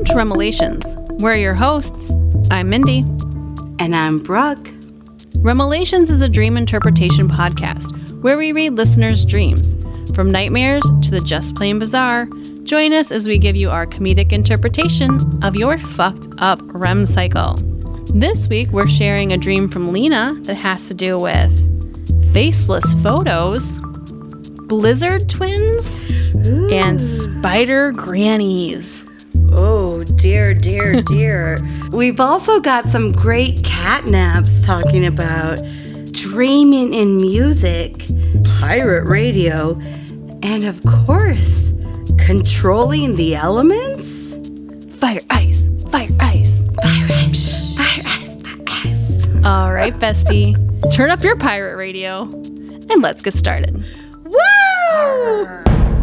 Welcome to Remelations. We're your hosts. I'm Mindy. And I'm Brooke. Remelations is a dream interpretation podcast where we read listeners' dreams. From nightmares to the just plain bizarre, join us as we give you our comedic interpretation of your fucked up REM cycle. This week, we're sharing a dream from Lena that has to do with faceless photos, blizzard twins, and spider grannies. Oh, dear, dear, dear. We've also got some great catnaps talking about dreaming in music, pirate radio, and of course, controlling the elements. Fire, ice, fire, ice. Fire, ice, fire, ice, fire, ice. All right, bestie. Turn up your pirate radio and let's get started. Woo!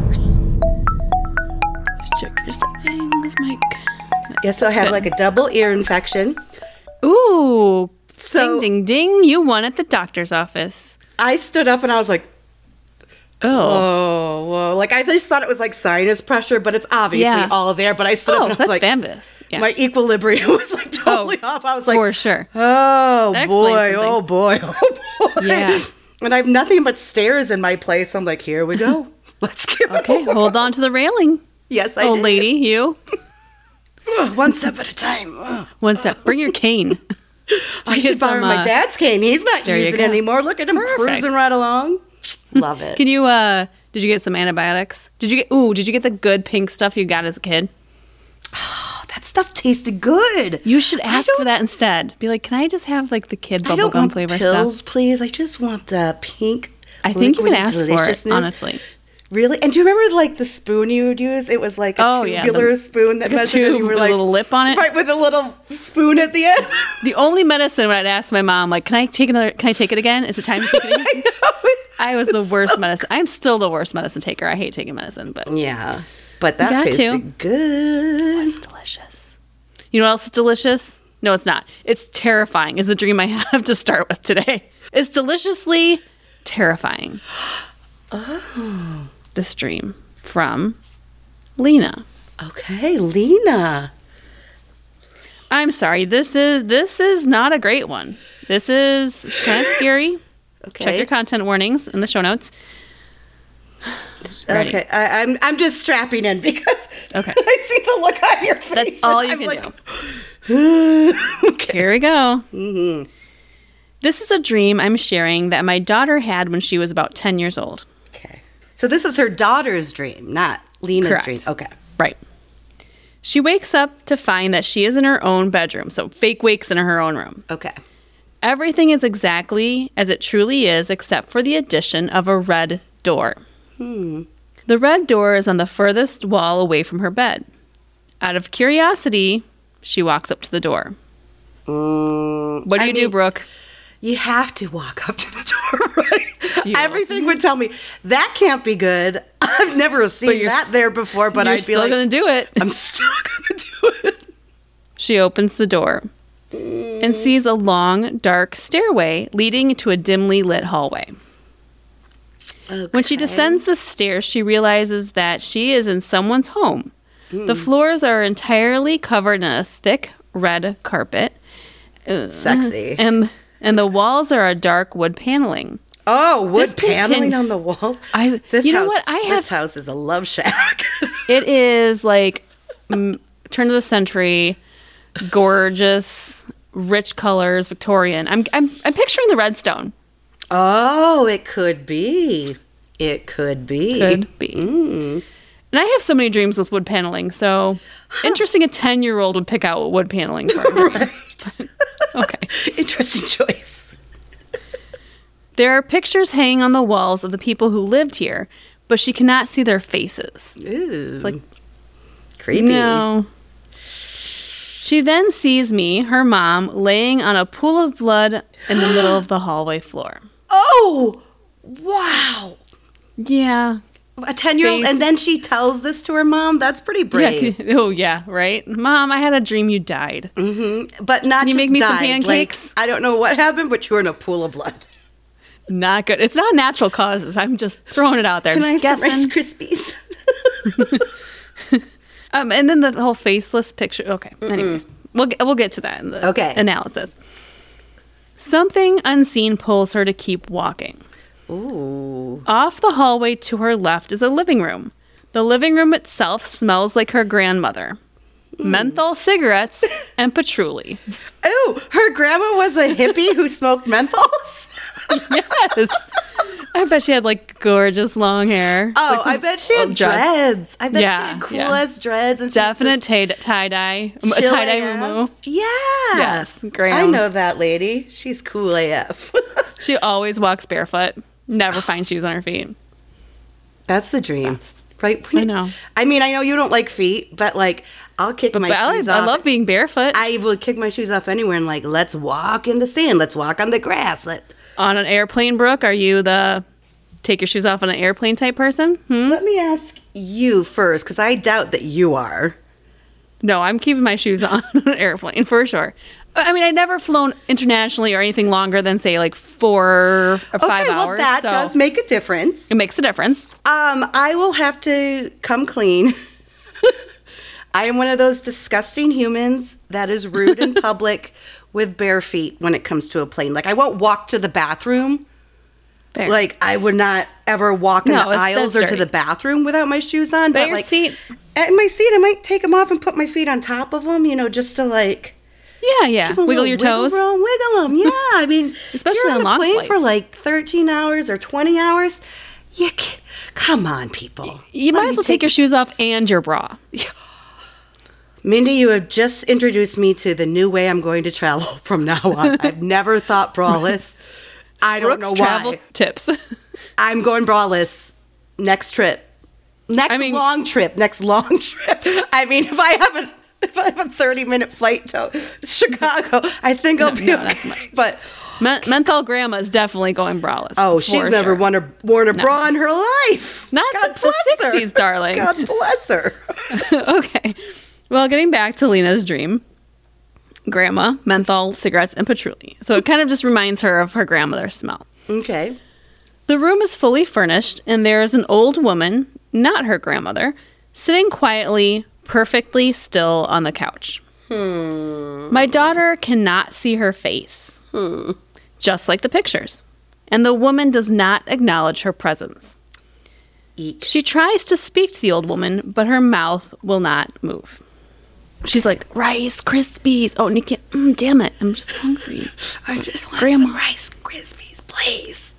Check your settings, Mike. Yeah, so I had like a double ear infection. Ooh. So ding, ding, ding. You won at the doctor's office. I stood up and I was like, Oh. whoa. Like, I just thought it was like sinus pressure, but it's obviously all there. But I stood up and I was that's like, Bambus. Yeah. my equilibrium was like totally off. I was like, for sure. Oh That boy, explains oh boy, oh boy. Yeah. And I have nothing but stairs in my place. I'm like, here we go. Let's get Okay, hold on to the railing. Yes, I Old did. lady, you. One step at a time. Ugh. One step. Bring your cane. I get should borrow some, my dad's cane. He's not there you using go. it anymore. Look at him Perfect. cruising right along. Love it. Can you, did you get some antibiotics? Did you get the good pink stuff you got as a kid? Oh, that stuff tasted good. You should ask for that instead. Be like, can I just have like the kid I don't bubblegum want flavor pills, stuff? please. I just want the pink. I think you can liquid ask for it, deliciousness. honestly. Really? And do you remember like the spoon you would use? It was like a tubular spoon that like a measured and tube you were with like a little lip on it. right with a little spoon at the end. The only medicine when I'd ask my mom, like, can I take it again? Is it time to take it again? I was the worst medicine. I'm still the worst medicine taker. I hate taking medicine, but Yeah. But that got tasted to. good. it's delicious. You know what else is delicious? No, it's not. It's terrifying is the dream I have to start with today. It's deliciously terrifying. Oh. This dream from Lena. Okay, Lena. I'm sorry. This is not a great one. This is kind of scary. Okay. Check your content warnings in the show notes. Ready. Okay. I'm just strapping in because Okay. I see the look on your face. That's all you and can I'm do. Okay. Here we go. Mm-hmm. This is a dream I'm sharing that my daughter had when she was about 10 years old. Okay. So this is her daughter's dream, not Lena's Correct. dream. Okay. Right. She wakes up to find that she is in her own bedroom. So fake wakes in her own room. Okay. Everything is exactly as it truly is, except for the addition of a red door. The red door is on the furthest wall away from her bed. Out of curiosity, she walks up to the door. What do you do, Brooke? You have to walk up to the door, right? You- Everything would tell me that can't be good. I've never seen you're that there before, but You're I'd be still like, going to do it. I'm still going to do it. She opens the door and sees a long, dark stairway leading to a dimly lit hallway. When she descends the stairs, she realizes that she is in someone's home. The floors are entirely covered in a thick red carpet. Sexy. And the walls are a dark wood paneling. Oh, wood This paneling on the walls. This house is a love shack. It is like turn of the century, gorgeous, rich colors, Victorian. I'm picturing the redstone. Oh, it could be. It could be. Could be. Mm. And I have so many dreams with wood paneling, so interesting a 10-year-old would pick out wood paneling for a dream. Right. Okay. Interesting choice. There are pictures hanging on the walls of the people who lived here, but she cannot see their faces. Ooh. It's like, creepy. no. She then sees me, her mom, laying on a pool of blood in the middle of the hallway floor. Oh, wow. Yeah. A 10-year-old, Face. and then she tells this to her mom? That's pretty brave. Yeah. Oh, yeah, right? Mom, I had a dream you died. But not Can you just make me some died. pancakes? Like, I don't know what happened, but you were in a pool of blood. Not good. It's not natural causes. I'm just throwing it out there. Can I Just have some guessing. Rice Krispies? And then the whole faceless picture. Okay. Anyways, we'll get to that in the analysis. Something unseen pulls her to keep walking. Ooh. Off the hallway to her left is a living room. The living room itself smells like her grandmother. Menthol cigarettes and patchouli. Ooh, her grandma was a hippie who smoked menthols? Yes. I bet she had like gorgeous long hair. Oh, like I bet she had dreads. I bet she had cool ass dreads. And definite tie-dye. Tie-dye moo. Yeah. Yes, Graham. I know that lady. She's cool AF. She always walks barefoot. Never finds shoes on her feet. That's the dream. Right? I know. I mean, I know you don't like feet, but like, I'll kick my shoes off. I love being barefoot. I will kick my shoes off anywhere and like, let's walk in the sand. Let's walk on the grass. On an airplane, Brooke, are you the take your shoes off on an airplane type person? Let me ask you first, because I doubt that you are. No, I'm keeping my shoes on an airplane for sure. I mean, I've never flown internationally or anything longer than, say, like 4 or 5 hours. Okay, well, that does make a difference. It makes a difference. I will have to come clean. I am one of those disgusting humans that is rude in public with bare feet when it comes to a plane. Like, I won't walk to the bathroom. Fair. Like, I would not ever walk in the aisles or to the bathroom without my shoes on. But like, your seat. At my seat, I might take them off and put my feet on top of them, just to like... Yeah. Wiggle your toes. Wiggle them. Yeah, I mean, especially on long plane flights. For like 13 hours or 20 hours. Come on, people. You might as well take your shoes off and your bra. Mindy, you have just introduced me to the new way I'm going to travel from now on. I've never thought braless. I don't know why. Travel tips. I'm going braless next trip. Next long trip. I mean, if I have a 30-minute flight to Chicago, I think I'll be okay. That's much. But menthol grandma is definitely going braless. Oh, she's never worn a bra in her life. Not since the 60s, darling. God bless her. Okay. Well, getting back to Lena's dream, grandma, menthol, cigarettes, and patchouli. So it kind of just reminds her of her grandmother's smell. Okay. The room is fully furnished, and there is an old woman, not her grandmother, sitting quietly, perfectly still on the couch. My daughter cannot see her face, just like the pictures, and the woman does not acknowledge her presence. Eek. She tries to speak to the old woman, but her mouth will not move. She's like, Rice Krispies. Oh, Nikki, damn it. I'm just hungry. I just want some Rice Krispies, please.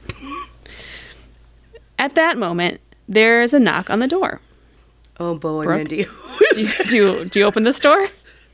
At that moment, there is a knock on the door. Oh, boy, Brooke, Mindy. do you open this door?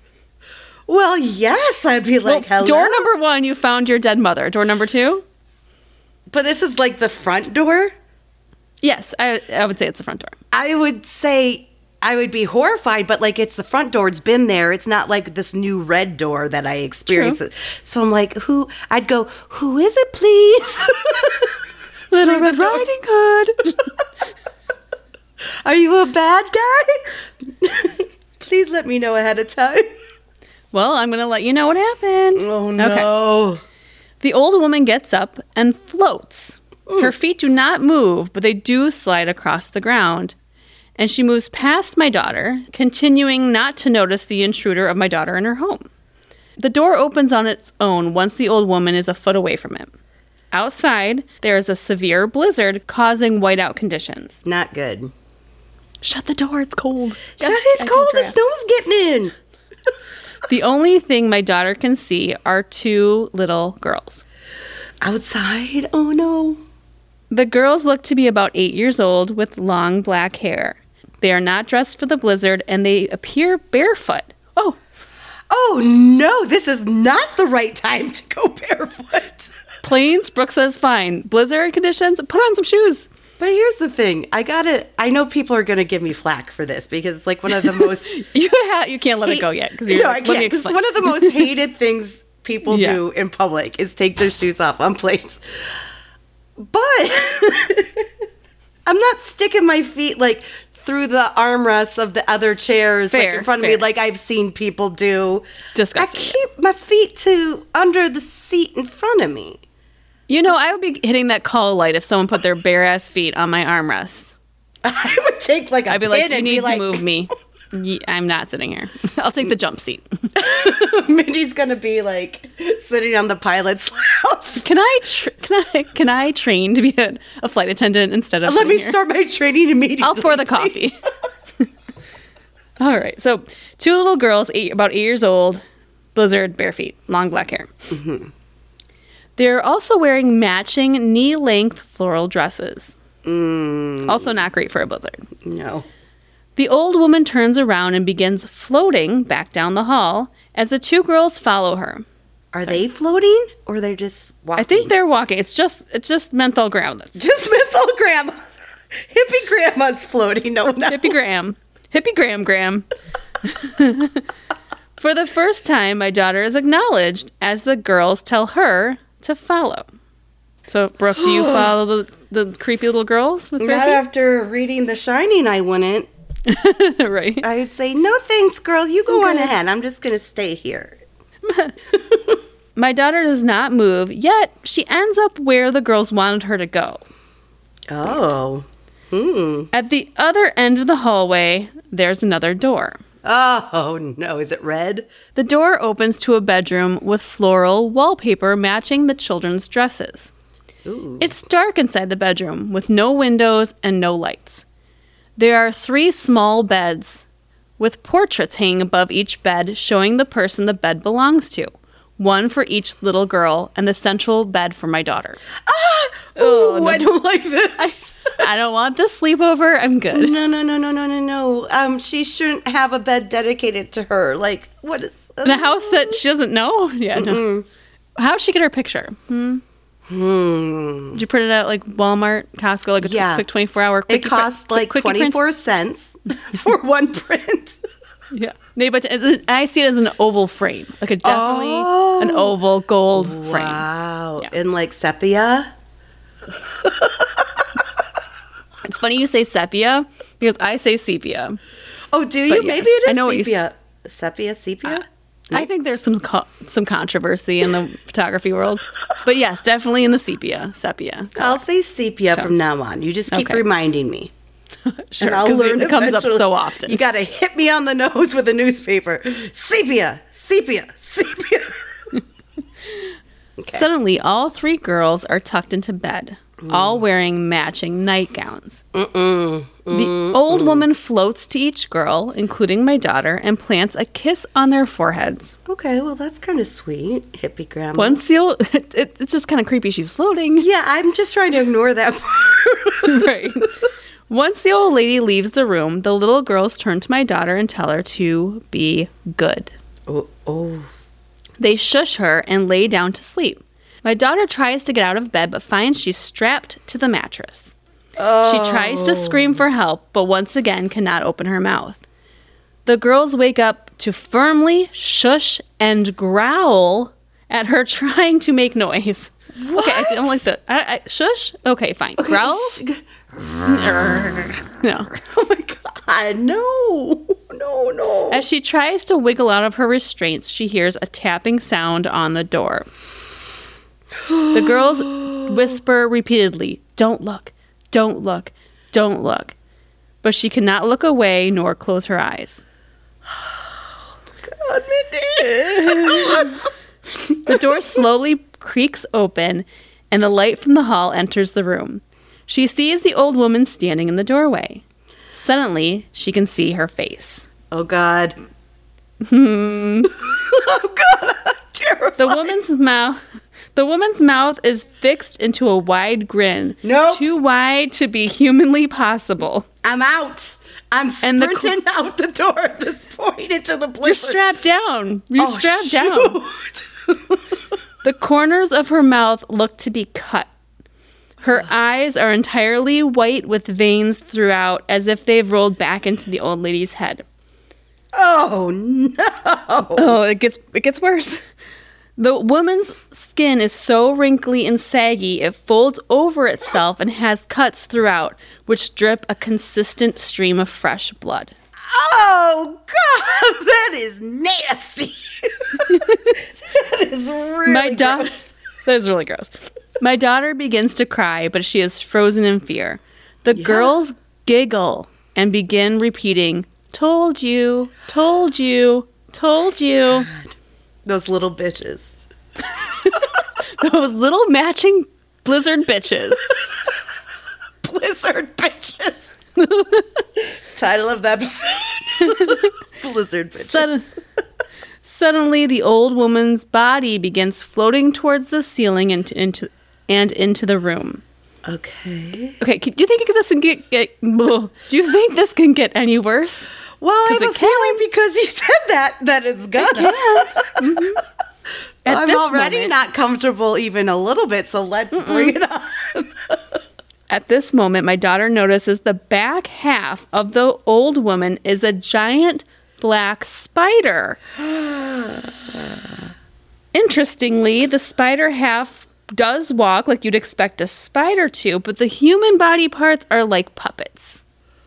Well, yes. I'd be like, hello. Door number 1, you found your dead mother. Door number 2? But this is like the front door? Yes, I would say it's the front door. I would say I would be horrified, but like it's the front door. It's been there. It's not like this new red door that I experienced. True. So I'm like, I'd go, who is it, please? Little Red Riding Hood. Are you a bad guy? Please let me know ahead of time. Well, I'm going to let you know what happened. Oh, no. Okay. The old woman gets up and floats. Her feet do not move, but they do slide across the ground. And she moves past my daughter, continuing not to notice the intruder of my daughter in her home. The door opens on its own once the old woman is a foot away from it. Outside, there is a severe blizzard causing whiteout conditions. Not good. Shut the door, it's cold. It's cold, the snow's getting in. The only thing my daughter can see are 2 little girls. Outside? Oh, no. The girls look to be about 8 years old with long black hair. They are not dressed for the blizzard, and they appear barefoot. Oh, no, this is not the right time to go barefoot. Plains, Brooke says fine. Blizzard conditions, put on some shoes. But here's the thing. I know people are going to give me flack for this because it's like one of the most... you can't let it go yet. No, I can't. It's one of the most hated things people do in public is take their shoes off on planes. But I'm not sticking my feet like through the armrests of the other chairs like in front of me like I've seen people do. Disgusting. I keep my feet under the seat in front of me. I would be hitting that call light if someone put their bare ass feet on my armrests. I would take like a I'd be like, you need to move me. I'm not sitting here. I'll take the jump seat. Mindy's gonna be like sitting on the pilot's lap. Can I train to be a flight attendant instead of Let me here? start my training immediately. I'll pour the coffee. All right. So 2 little girls, about 8 years old, Blizzard, bare feet, long black hair. Mm-hmm. They're also wearing matching knee-length floral dresses. Also not great for a Blizzard. No. The old woman turns around and begins floating back down the hall as the 2 girls follow her. Are they floating or they're just walking? I think they're walking. It's just menthol graham. Just menthol graham. Hippie grandma's floating. No one else. Hippie graham. Hippie graham. For the first time, my daughter is acknowledged as the girls tell her to follow. So, Brooke, do you follow the creepy little girls with bare Not feet? after reading The Shining, I wouldn't. Right. I'd say, no thanks, girls. You go on ahead. I'm just going to stay here. My daughter does not move, yet she ends up where the girls wanted her to go. Oh. At the other end of the hallway, there's another door. Oh, no. Is it red? The door opens to a bedroom with floral wallpaper matching the children's dresses. Ooh. It's dark inside the bedroom with no windows and no lights. There are 3 small beds with portraits hanging above each bed showing the person the bed belongs to. One for each little girl and the central bed for my daughter. Oh, no. I don't like this. I don't want this sleepover. I'm good. No. She shouldn't have a bed dedicated to her. Like, what is... In a house that she doesn't know? Yeah, no. How'd she get her picture? Did you print it out like Walmart, Costco, like a quick 24-hour quick? It cost like 24 cents for one print. Yeah. No, but I see it as an oval frame. Like definitely an oval gold frame. Wow. Yeah. In like sepia? It's funny you say sepia because I say sepia. Oh, do you? But yes, Maybe it I is know sepia. Sepia? I think there's some controversy in the photography world. But yes, definitely in the sepia. I'll say sepia from now on. You just keep reminding me. Sure, and I'll learn it comes up eventually. so often. You got to hit me on the nose with a newspaper. Sepia. Okay. Suddenly, all 3 girls are tucked into bed, all wearing matching nightgowns. The old woman floats to each girl, including my daughter, and plants a kiss on their foreheads. Okay, well, that's kind of sweet, hippie grandma. Once it's just kind of creepy. She's floating. Yeah, I'm just trying to ignore that part. Right. Once the old lady leaves the room, the little girls turn to my daughter and tell her to be good. Oh. They shush her and lay down to sleep. My daughter tries to get out of bed but finds she's strapped to the mattress. Oh. She tries to scream for help but once again cannot open her mouth. The girls wake up to firmly shush and growl at her trying to make noise. What? Okay, I don't like the... shush? Okay, fine. Okay. Growls? No. Oh my God, no. As she tries to wiggle out of her restraints, she hears a tapping sound on the door. The girls whisper repeatedly, "Don't look, don't look, don't look." But she cannot look away nor close her eyes. God, Mindy. The door slowly creaks open, and the light from the hall enters the room. She sees the old woman standing in the doorway. Suddenly, she can see her face. Oh, God. Oh, God, I'm terrified. The woman's mouth is fixed into a wide grin. Nope. Too wide to be humanly possible. I'm out. I'm sprinting out the door at this point into the place. You're strapped down. You're strapped down. Shoot. The corners of her mouth look to be cut. Her eyes are entirely white with veins throughout, as if they've rolled back into the old lady's head. Oh, no. Oh, it gets worse. The woman's skin is so wrinkly and saggy, it folds over itself and has cuts throughout, which drip a consistent stream of fresh blood. Oh, God, that is nasty. That is really gross. That is really gross. My daughter begins to cry, but she is frozen in fear. The girls giggle and begin repeating, Told you. Told you. Told you. God, those little bitches. Those little matching blizzard bitches. Blizzard bitches. Title of the episode. Blizzard bitches. Suddenly, the old woman's body begins floating towards the ceiling and into the room. Okay. Okay, do you think this can do you think this can get any worse? Well, I have a feeling because you said that it's gonna. Mm-hmm. I'm already not comfortable even a little bit, so let's bring it on. At this moment, my daughter notices the back half of the old woman is a giant black spider. Interestingly, the spider half does walk like you'd expect a spider to, but the human body parts are like puppets.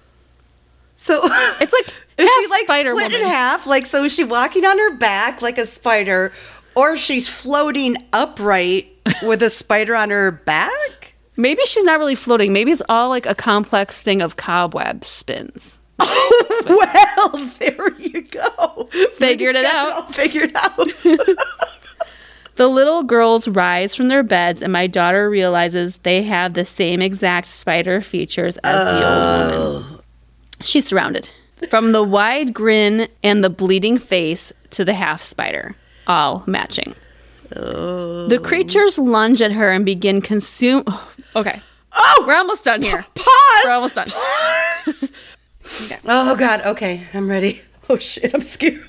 So it's like is she like spider split woman. in half? Like, so is she walking on her back like a spider, or she's floating upright with a spider on her back? Maybe she's not really floating. Maybe it's all like a complex thing of cobweb spins. Oh, well, there you go. Figured it out. All figured out. The little girls rise from their beds, and my daughter realizes they have the same exact spider features as the old woman. She's surrounded. From the wide grin and the bleeding face to the half spider, all matching. Oh. The creatures lunge at her and begin consume. Okay. Oh, we're almost done here. Pause. We're almost done. Pause. Okay. Oh, God. Okay, I'm ready. Oh, shit, I'm scared.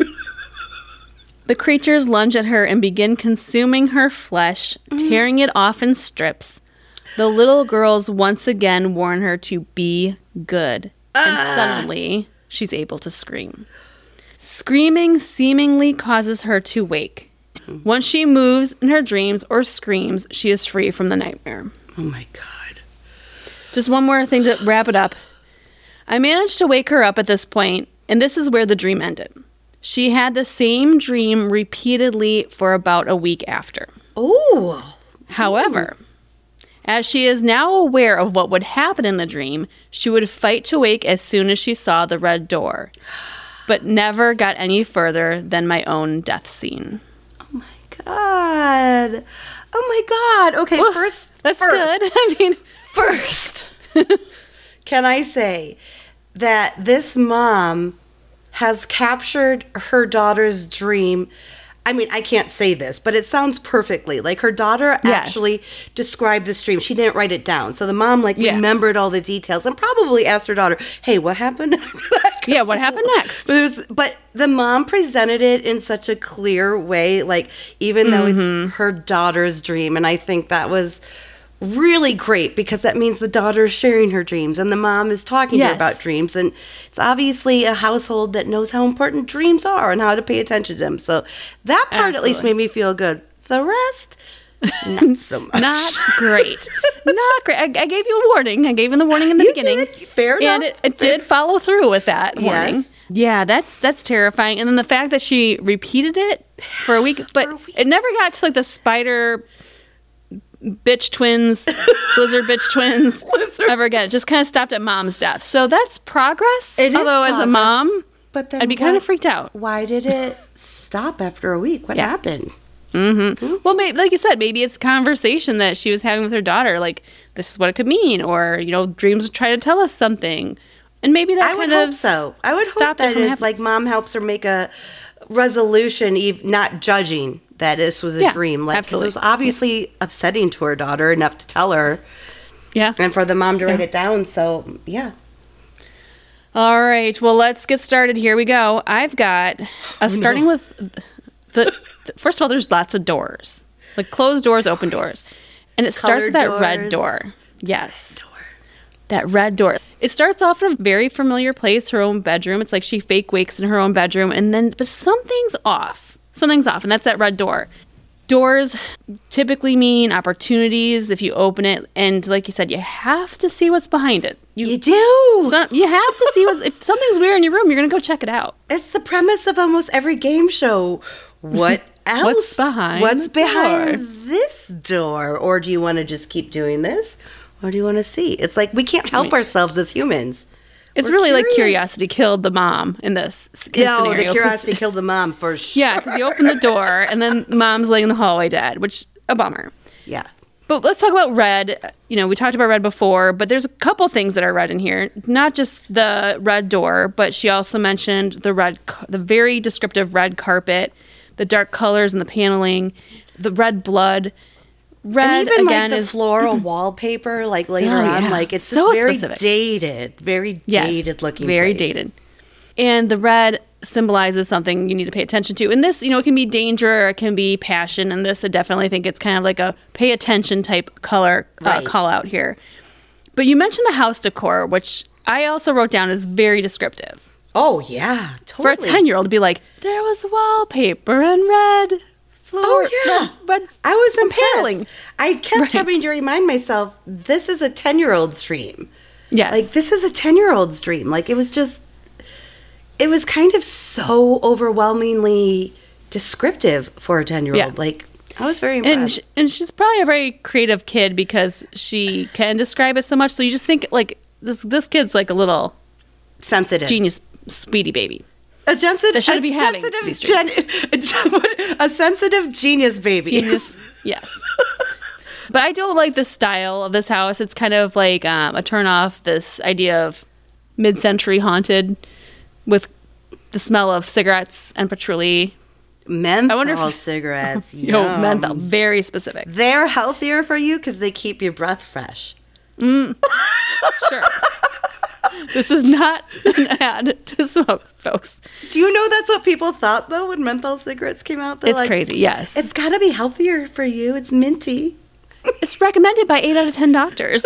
The creatures lunge at her and begin consuming her flesh, tearing it off in strips. The little girls once again warn her to be good. And suddenly, she's able to scream. Screaming seemingly causes her to wake. Once she moves in her dreams or screams, she is free from the nightmare. Oh, my God. Just one more thing to wrap it up. I managed to wake her up at this point, and this is where the dream ended. She had the same dream repeatedly for about a week after. Oh. However, as she is now aware of what would happen in the dream, she would fight to wake as soon as she saw the red door, but never got any further than my own death scene. Oh, my God. Oh, my God. Okay, Well, first. That's good. I mean, First, can I say that this mom has captured her daughter's dream. I mean, I can't say this, but it sounds perfectly. Like, her daughter actually described this dream. She didn't write it down. So the mom, remembered all the details and probably asked her daughter, hey, what happened after that? Yeah, what happened next? But the mom presented it in such a clear way, like, even though it's her daughter's dream. And I think that was really great because that means the daughter is sharing her dreams and the mom is talking to her about dreams, and it's obviously a household that knows how important dreams are and how to pay attention to them. So that part at least made me feel good. The rest, not so much. Not great. Not great. I gave you a warning. I gave you the warning in the beginning. Did. Fair enough. And it did follow through with that warning. Yeah, that's terrifying. And then the fact that she repeated it for a week, but it never got to like the spider bitch twins, blizzard bitch twins ever again. It just kind of stopped at mom's death. So that's progress. It is Although as a mom, but then I'd be kind of freaked out. Why did it stop after a week? What happened? Well, maybe, like you said, maybe it's conversation that she was having with her daughter. Like, this is what it could mean. Or, dreams would try to tell us something. And maybe that I would hope so. I would hope that is like mom helps her make a resolution, not judging that this was a dream. Like, absolutely. It was obviously upsetting to her daughter enough to tell her. Yeah. And for the mom to write it down. So, yeah. All right. Well, let's get started. Here we go. I've got, starting with first of all, there's lots of doors. Like closed doors, open doors. And it starts with that red door. Yes. That red door. It starts off in a very familiar place, her own bedroom. It's like she fake wakes in her own bedroom. But something's off. Something's off, and that's that red door. Doors typically mean opportunities if you open it. And like you said, you have to see what's behind it. You do. You have to see if something's weird in your room, you're going to go check it out. It's the premise of almost every game show. What else? What's behind this door? Or do you want to just keep doing this? Or do you want to see? It's like we can't help ourselves as humans. It's We're really like curious. curiosity killed the mom in this Yeah, scenario. the 'cause- curiosity killed the mom for sure. Yeah, because you open the door and then mom's laying in the hallway dead, which a bummer. Yeah. But let's talk about red. You know, we talked about red before, but there's a couple things that are red in here. Not just the red door, but she also mentioned the very descriptive red carpet, the dark colors in the paneling, the red blood. Red And even again like the is floral wallpaper, like later Oh, on, yeah. like it's So just very specific. very Yes, dated looking. very place. dated. And the red symbolizes something you need to pay attention to. And this, you know, it can be danger, or it can be passion. And this, I definitely think it's kind of like a pay attention type color Right. call out here. But you mentioned the house decor, which I also wrote down as very descriptive. Oh yeah, For a totally. 10-year-old to be like, there was wallpaper and red floor. Oh yeah, Red I was impressed. paneling. I kept Right. having to remind myself, this is a 10-year-old's dream. Yes. Like this is a 10-year-old's dream. Like it was kind of so overwhelmingly descriptive for a 10-year-old. Yeah. Like I was very impressed. And she's probably a very creative kid because she can describe it so much. So you just think like this kid's like a little Sensitive. genius, sweetie baby. A sensitive, That shouldn't be having these dreams. a sensitive genius baby. Genius, yes. But I don't like the style of this house. It's kind of like a turn off. This idea of mid-century haunted with the smell of cigarettes and patchouli. Menthol I wonder if- cigarettes. Yo, yum. menthol, very specific. They're healthier for you because they keep your breath fresh. Sure. This is not an ad to smoke, folks. Do you know that's what people thought though when menthol cigarettes came out? They're It's like, crazy, yes. It's got to be healthier for you. It's minty. It's recommended by 8 out of 10 doctors.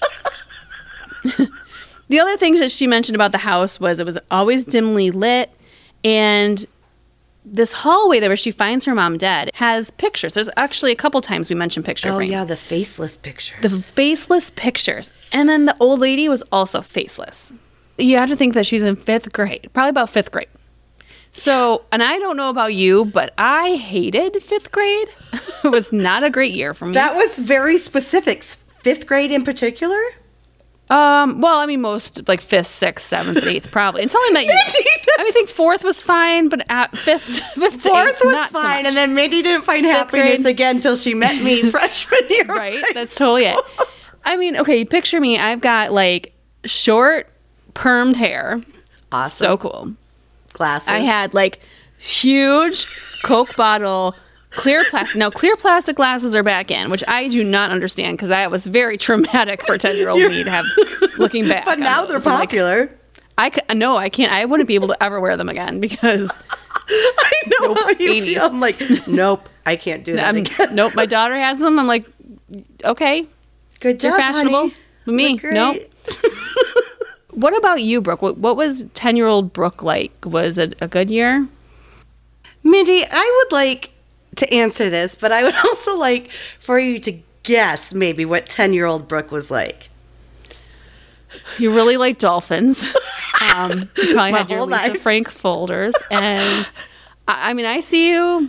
The other thing that she mentioned about the house was it was always dimly lit, and this hallway there where she finds her mom dead has pictures. There's actually a couple times we mentioned picture Oh frames. yeah, the faceless pictures. The faceless pictures. And then the old lady was also faceless. You have to think that she's in 5th grade, probably about 5th grade. So, and I don't know about you, but I hated 5th grade. It was not a great year for me. That was very specific. 5th grade in particular? Well, I mean, most like 5th, 6th, 7th, 8th, probably. Until I met you. I mean, I think 4th was fine, but at 5th to 8th, Fourth was not so fine, much. and then Mindy didn't find happiness grade. again until she met me freshman year. of Right? high That's totally it. school. I mean, okay, picture me. I've got like short, permed hair. Awesome. So cool. Glasses. I had like huge Coke bottle, clear plastic. Now, clear plastic glasses are back in, which I do not understand because I was very traumatic for 10-year-old me to have looking back. But on now those. they're I'm like, popular. No, I can't. I wouldn't be able to ever wear them again because I know Nope, how you 80s. feel. I'm like, nope, I can't do that again. nope. My daughter has them. I'm like, okay, Good you're job, fashionable. honey. But me, Look great. nope. What about you, Brooke? What was 10-year-old Brooke like? Was it a good year? Mindy, I would like to answer this, but I would also like for you to guess maybe what 10-year-old Brooke was like. You really like dolphins. You probably My had your whole Lisa life. Frank folders, and I mean, I see you.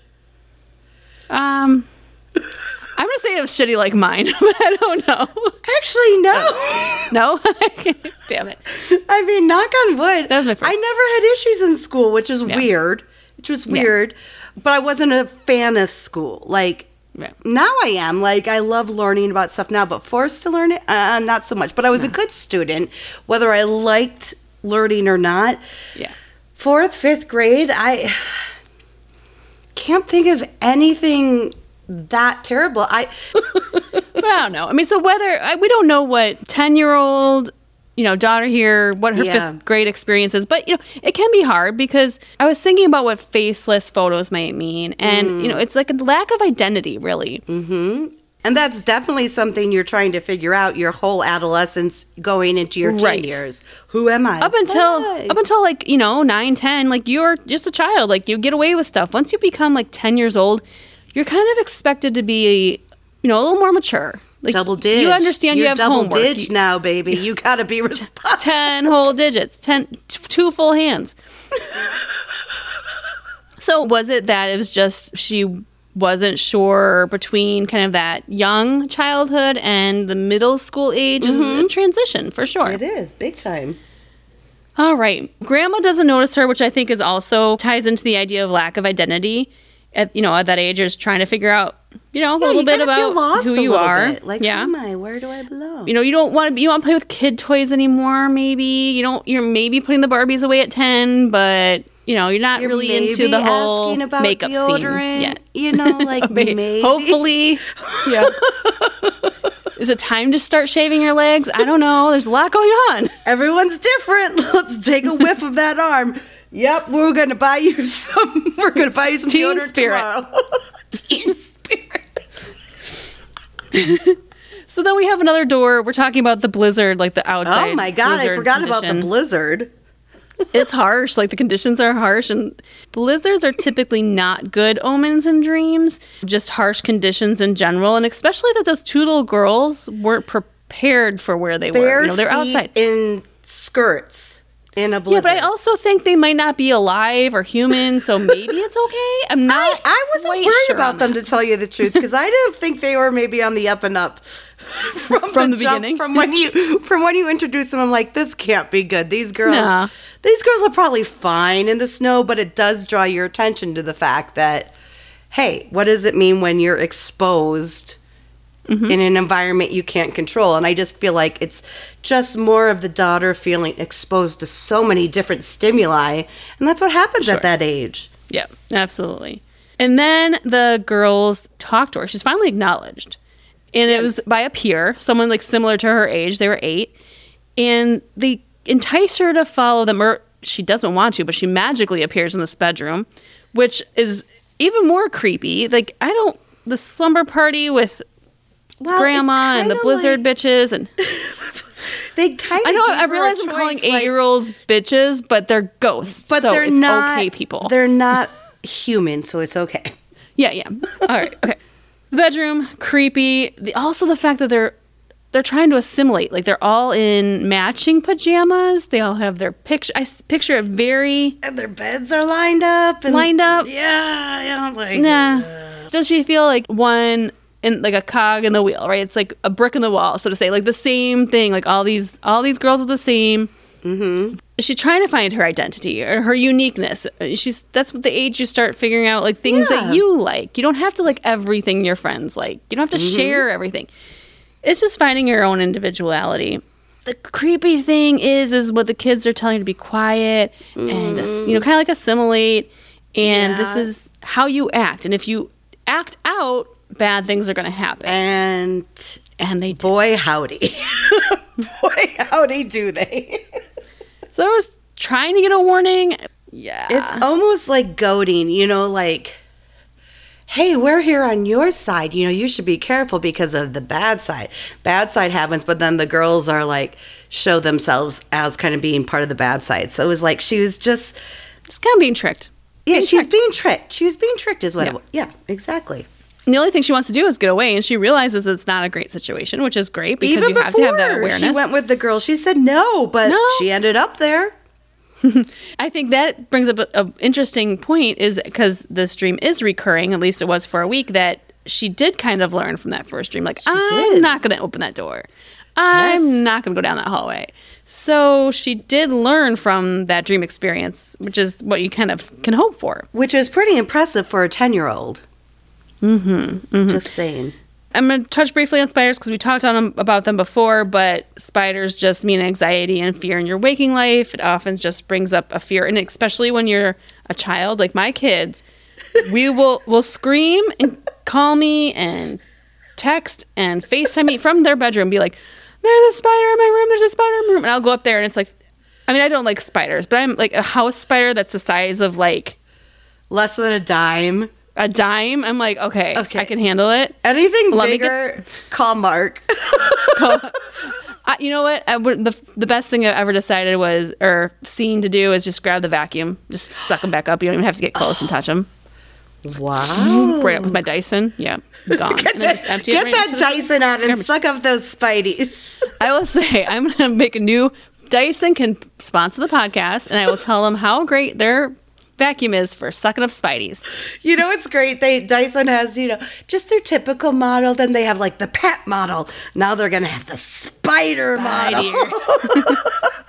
I'm gonna say it was shitty like mine, but I don't know. Actually, no. No, damn it. I mean, knock on wood. That was my first. I never had issues in school, which is Yeah. weird. Which was weird. But I wasn't a fan of school. Like, Yeah. now I am. Like, I love learning about stuff now, but forced to learn it, not so much. But I was a good student, whether I liked learning or not. Yeah. 4th, 5th grade, I can't think of anything that terrible. But I don't know. I mean, so we don't know what 10-year-old, daughter here, what her Yeah. 5th grade experience is, but, it can be hard because I was thinking about what faceless photos might mean. And, it's like a lack of identity, really. And that's definitely something you're trying to figure out your whole adolescence going into your teen Right. years. Who am I? Up until Why? 9, 10, like you're just a child, like you get away with stuff. Once you become like 10 years old, you're kind of expected to be, a little more mature. Like double dig. You understand You're you have double homework. dig now, baby. You got to be responsible. 10 whole digits, 2 full hands. So was it that it was just she wasn't sure between kind of that young childhood and the middle school age is a transition for sure. It is big time. All right. Grandma doesn't notice her, which I think is also ties into the idea of lack of identity. At that age, you're just trying to figure out, a little bit about who you are. Bit. Like, who am I? Where do I belong? You don't want to play with kid toys anymore, maybe. You're maybe putting the Barbies away at 10, but, you're not really into the whole makeup deodorant, scene yet. Like maybe. Hopefully. Yeah. Is it time to start shaving your legs? I don't know. There's a lot going on. Everyone's different. Let's take a whiff of that arm. Yep, we're going to buy you some. We're going to buy you some Teen deodorant Spirit. tomorrow. Teen Spirit. So then we have another door. We're talking about the blizzard, like the outside. Oh my God, I forgot about the blizzard. It's harsh. Like the conditions are harsh, and blizzards are typically not good omens in dreams. Just harsh conditions in general, and especially that those two little girls weren't prepared for where they were. They're outside in skirts in a blizzard. Yeah, but I also think they might not be alive or human, so maybe it's okay. I'm not. I wasn't worried about them, to tell you the truth, because I didn't think they were maybe on the up and up. From the beginning, from when you introduced them, I'm like, this can't be good. These girls are probably fine in the snow, but it does draw your attention to the fact that, hey, what does it mean when you're exposed in an environment you can't control? And I just feel like it's just more of the daughter feeling exposed to so many different stimuli, and that's what happens at that age. Yeah, absolutely. And then the girls talk to her. She's finally acknowledged. And it was by a peer, someone like similar to her age. They were 8. And they entice her to follow them. Or she doesn't want to, but she magically appears in this bedroom, which is even more creepy. Like, the slumber party with Grandma and the blizzard bitches. And they kind of I realize I'm calling 8-year-olds bitches, but they're ghosts. But so they're not okay people. They're not human, so it's okay. Yeah. All right, okay. The bedroom, creepy. Also the fact that they're trying to assimilate. Like, they're all in matching pajamas. They all have their picture. I picture it very... And their beds are lined up. Yeah. Like, Does she feel like one... in like a cog in the wheel, right? It's like a brick in the wall, so to say. Like the same thing. Like all these girls are the same. Mm-hmm. She's trying to find her identity or her uniqueness. That's what the age you start figuring out, like things that you like. You don't have to like everything your friends like. You don't have to share everything. It's just finding your own individuality. The creepy thing is what the kids are telling you to be quiet and kind of like assimilate. And this is how you act. And if you act out, bad things are going to happen. And they do. Boy, howdy. Boy, howdy do they. So I was trying to get a warning. Yeah. It's almost like goading, like, hey, we're here on your side. You should be careful because of the bad side. Bad side happens, but then the girls are like, show themselves as kind of being part of the bad side. So it was like she was just kind of being tricked. Yeah, she's being tricked. She was being tricked is what it was. Yeah, exactly. And the only thing she wants to do is get away, and she realizes it's not a great situation, which is great because you have to have that awareness. She went with the girl. She said no, but she ended up there. I think that brings up an interesting point is because this dream is recurring, at least it was for a week, that she did kind of learn from that first dream. Like, I'm not going to open that door. I'm not going to go down that hallway. So she did learn from that dream experience, which is what you kind of can hope for. Which is pretty impressive for a 10-year-old. Just saying. I'm going to touch briefly on spiders because we talked about them before, but spiders just mean anxiety and fear in your waking life. It often just brings up a fear, and especially when you're a child, like my kids, we'll scream and call me and text and FaceTime me from their bedroom, be like, there's a spider in my room, there's a spider in my room, and I'll go up there and it's like, I don't like spiders, but I'm like a house spider that's the size of like... less than a dime. A dime? I'm like, okay. I can handle it. Anything bigger, call Mark. You know what? The best thing I ever decided seen to do is just grab the vacuum. Just suck them back up. You don't even have to get close and touch them. Wow. Right up with my Dyson. Yeah, gone. Get that Dyson out and suck up those spideys. I will say, I'm going to make a new... Dyson can sponsor the podcast, and I will tell them how great their vacuum is for sucking up spideys. It's great. Dyson has, just their typical model. Then they have like the pet model. Now they're going to have the spider model.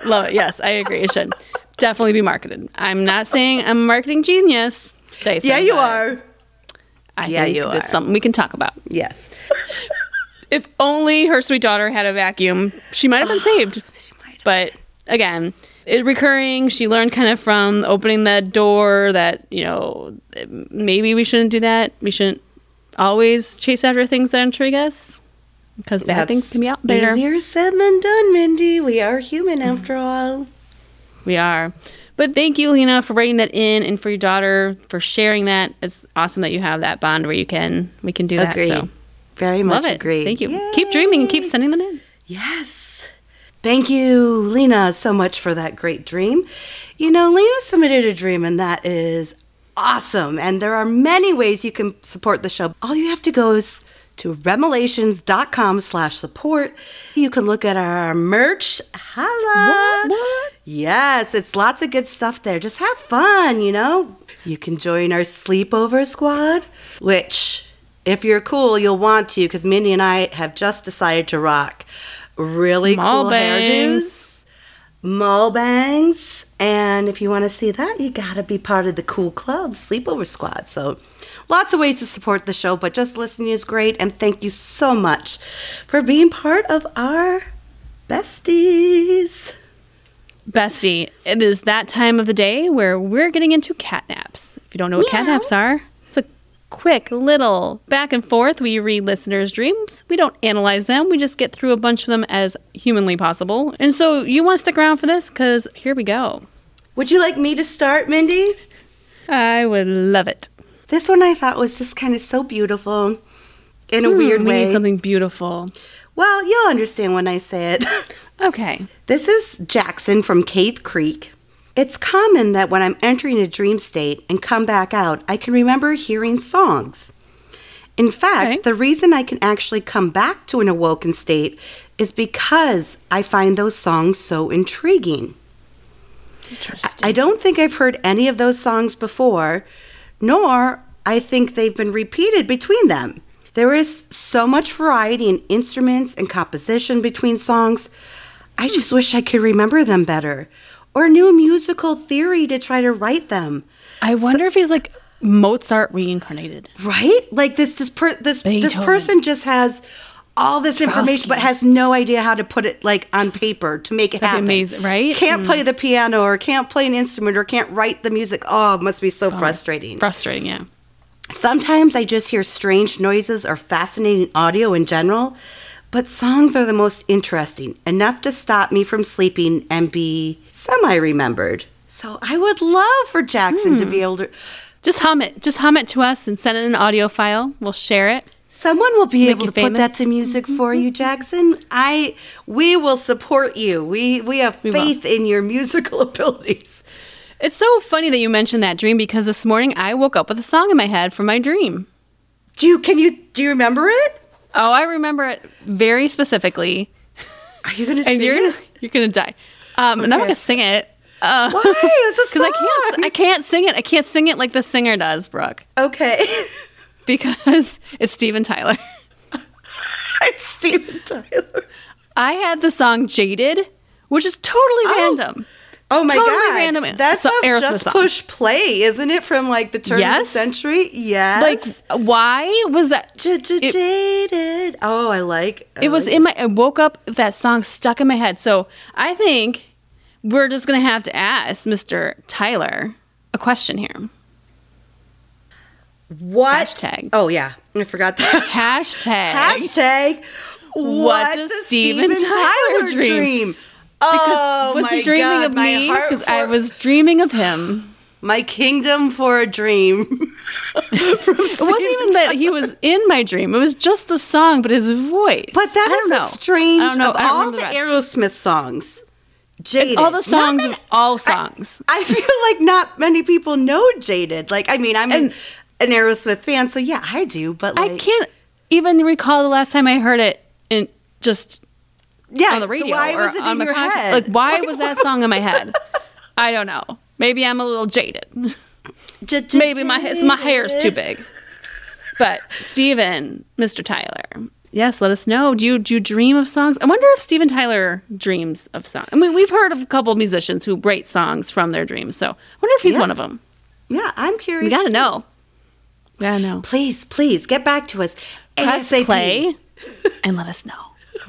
Love it. Yes, I agree. It should definitely be marketed. I'm not saying I'm a marketing genius, Dyson. Yeah, you are. I think that's something we can talk about. Yes. If only her sweet daughter had a vacuum, she might have been saved. She might have. But again, it recurring. She learned kind of from opening that door that, maybe we shouldn't do that. We shouldn't always chase after things that intrigue us because bad things can be out there. Easier said than done, Mindy. We are human after all. We are. But thank you, Lena, for writing that in and for your daughter for sharing that. It's awesome that you have that bond where we can do that. Agreed. So very much love it. agreed. Thank you. Yay. Keep dreaming and keep sending them in. Yes. Thank you, Lena, so much for that great dream. Lena submitted a dream, and that is awesome. And there are many ways you can support the show. All you have to go is to remelations.com/support. You can look at our merch. Holla! What? Yes, it's lots of good stuff there. Just have fun, You can join our sleepover squad, which, if you're cool, you'll want to, because Mindy and I have just decided to rock really cool hairdos, mall bangs, and if you want to see that, you got to be part of the cool club, sleepover squad. So lots of ways to support the show, but just listening is great, and thank you so much for being part of our besties. Bestie, it is that time of the day where we're getting into catnaps. If you don't know what catnaps are, it's a quick little back and forth. We read listeners' dreams. We don't analyze them. We just get through a bunch of them as humanly possible. And so you want to stick around for this? Because here we go. Would you like me to start, Mindy? I would love it. This one I thought was just kind of so beautiful in a weird way. We need something beautiful. Well, you'll understand when I say it. Okay. This is Jackson from Cave Creek. It's common that when I'm entering a dream state and come back out, I can remember hearing songs. In fact, the reason I can actually come back to an awoken state is because I find those songs so intriguing. Interesting. I don't think I've heard any of those songs before, nor I think they've been repeated between them. There is so much variety in instruments and composition between songs. I just wish I could remember them better, or knew musical theory to try to write them. I wonder if he's like Mozart reincarnated. Right? Like this person just has all this information but has no idea how to put it like on paper to make it happen. Amazing, right? Can't play the piano or can't play an instrument or can't write the music. Oh, it must be so frustrating. Frustrating, yeah. Sometimes I just hear strange noises or fascinating audio in general, but songs are the most interesting, enough to stop me from sleeping and be semi-remembered. So I would love for Jackson to be able to... Just hum it. Just hum it to us and send it in an audio file. We'll share it. Someone will be able to famous. put that to music for you, Jackson. We will support you. We have faith in your musical abilities. It's so funny that you mentioned that dream because this morning I woke up with a song in my head from my dream. Do you remember it? Oh, I remember it very specifically. Are you going to sing and it? you're going to die. I'm not going to sing it. Why? It's a song. Because I can't sing it. I can't sing it like the singer does, Brooke. Okay. Because it's Steven Tyler. It's Steven Tyler. I had the song Jaded, which is totally random. Oh my totally God. Random. That's so, a Just song. Push Play, isn't it? From like the turn of the century? Yes. Like, why was that? Jaded. Oh, I like it. Was in my, I woke up, that song stuck in my head. So I think we're just going to have to ask Mr. Tyler a question here. What? Hashtag. Oh, yeah. I forgot that. Hashtag. What does Steven Tyler dream? Oh, was he dreaming of me? Because I was dreaming of him. My kingdom for a dream. It wasn't even that he was in my dream. It was just the song, but his voice. But that is a strange. I don't know. Of all the Aerosmith songs, Jaded. All the songs of all songs. I feel like not many people know Jaded. Like, I mean, I'm an Aerosmith fan, so yeah, I do. But like, I can't even recall the last time I heard it in just. Yeah, on the radio. So why was it in your head? Like, why was that song in my head? I don't know. Maybe I'm a little jaded. Maybe my hair's too big. But Steven, Mr. Tyler, Yes, let us know. Do you dream of songs? I wonder if Steven Tyler dreams of songs. I mean, we've heard of a couple of musicians who write songs from their dreams, so I wonder if he's one of them. Yeah, I'm curious. We gotta know. Gotta know. Please, get back to us. Press ASAP. play and let us know.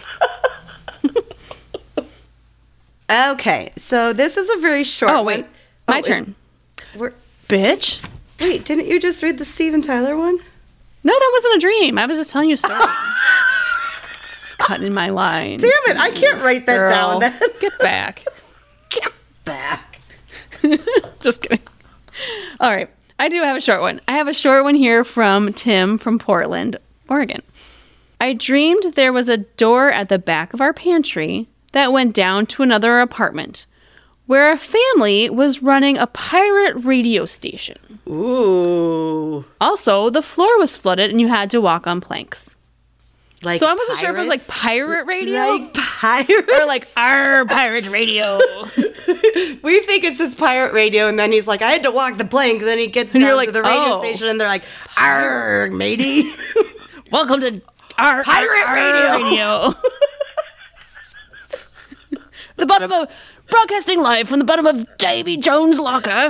Okay, so this is a very short one. Oh, wait. My turn. We're, Bitch. wait, didn't you just read the Steven Tyler one? No, that wasn't a dream. I was just telling you a story. Just cutting my line. Damn it, I can't write that Girl, down then. Get back. Get back. Just kidding. All right. I do have a short one. I have a short one here from Tim from Portland, Oregon. I dreamed there was a door at the back of our pantry that went down to another apartment where a family was running a pirate radio station. Ooh. Also, the floor was flooded and you had to walk on planks. Like So I wasn't sure if it was like pirates? pirate radio Like pirates? or like our pirate radio. We think it's just pirate radio, and then he's like, I had to walk the plank, and then he gets And down you're to like, the radio oh. station, and they're like, arr, matey. Welcome to our Pirate radio. The bottom of broadcasting live from the bottom of Davy Jones' locker.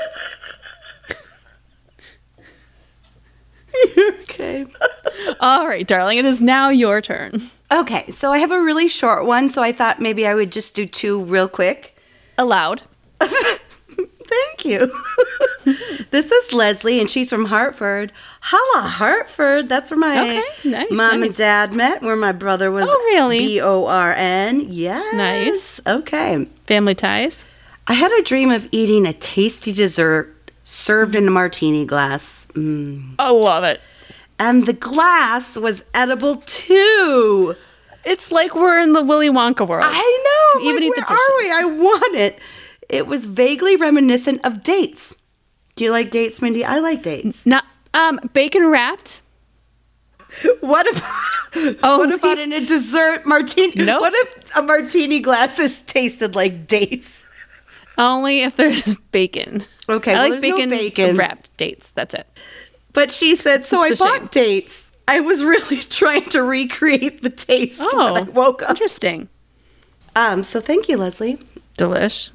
Okay. All right, darling, it is now your turn. Okay, so I have a really short one, so I thought maybe I would just do two real quick. Allowed. Thank you. This is Leslie, and she's from Hartford. Holla, Hartford. That's where my Okay, nice, mom nice. and dad met, where my brother was Oh, really? BORN. Yes. Nice. Okay. Family ties. I had a dream of eating a tasty dessert served in a martini glass. Oh, love it. And the glass was edible too. It's like we're in the Willy Wonka world. I know. Even Like, eat the where are we? dishes. I want it. It was vaguely reminiscent of dates. Do you like dates, Mindy? I like dates. Not bacon wrapped. What about, Oh, what about in a dessert martini? Nope. What if a martini glasses tasted like dates? Only if there's bacon. Okay, I well, like there's no bacon. wrapped dates. That's it. But she said, so It's I a bought shame. dates. I was really trying to recreate the taste when I woke up. Interesting. So thank you, Leslie. Delish.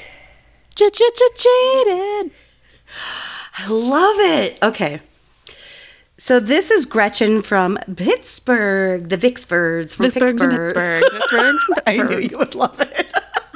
Cheated. I love it. Okay. So this is Gretchen from Pittsburgh, the Vicksburgs from Pittsburgh's in Pittsburgh. Pittsburgh. I knew you would love it.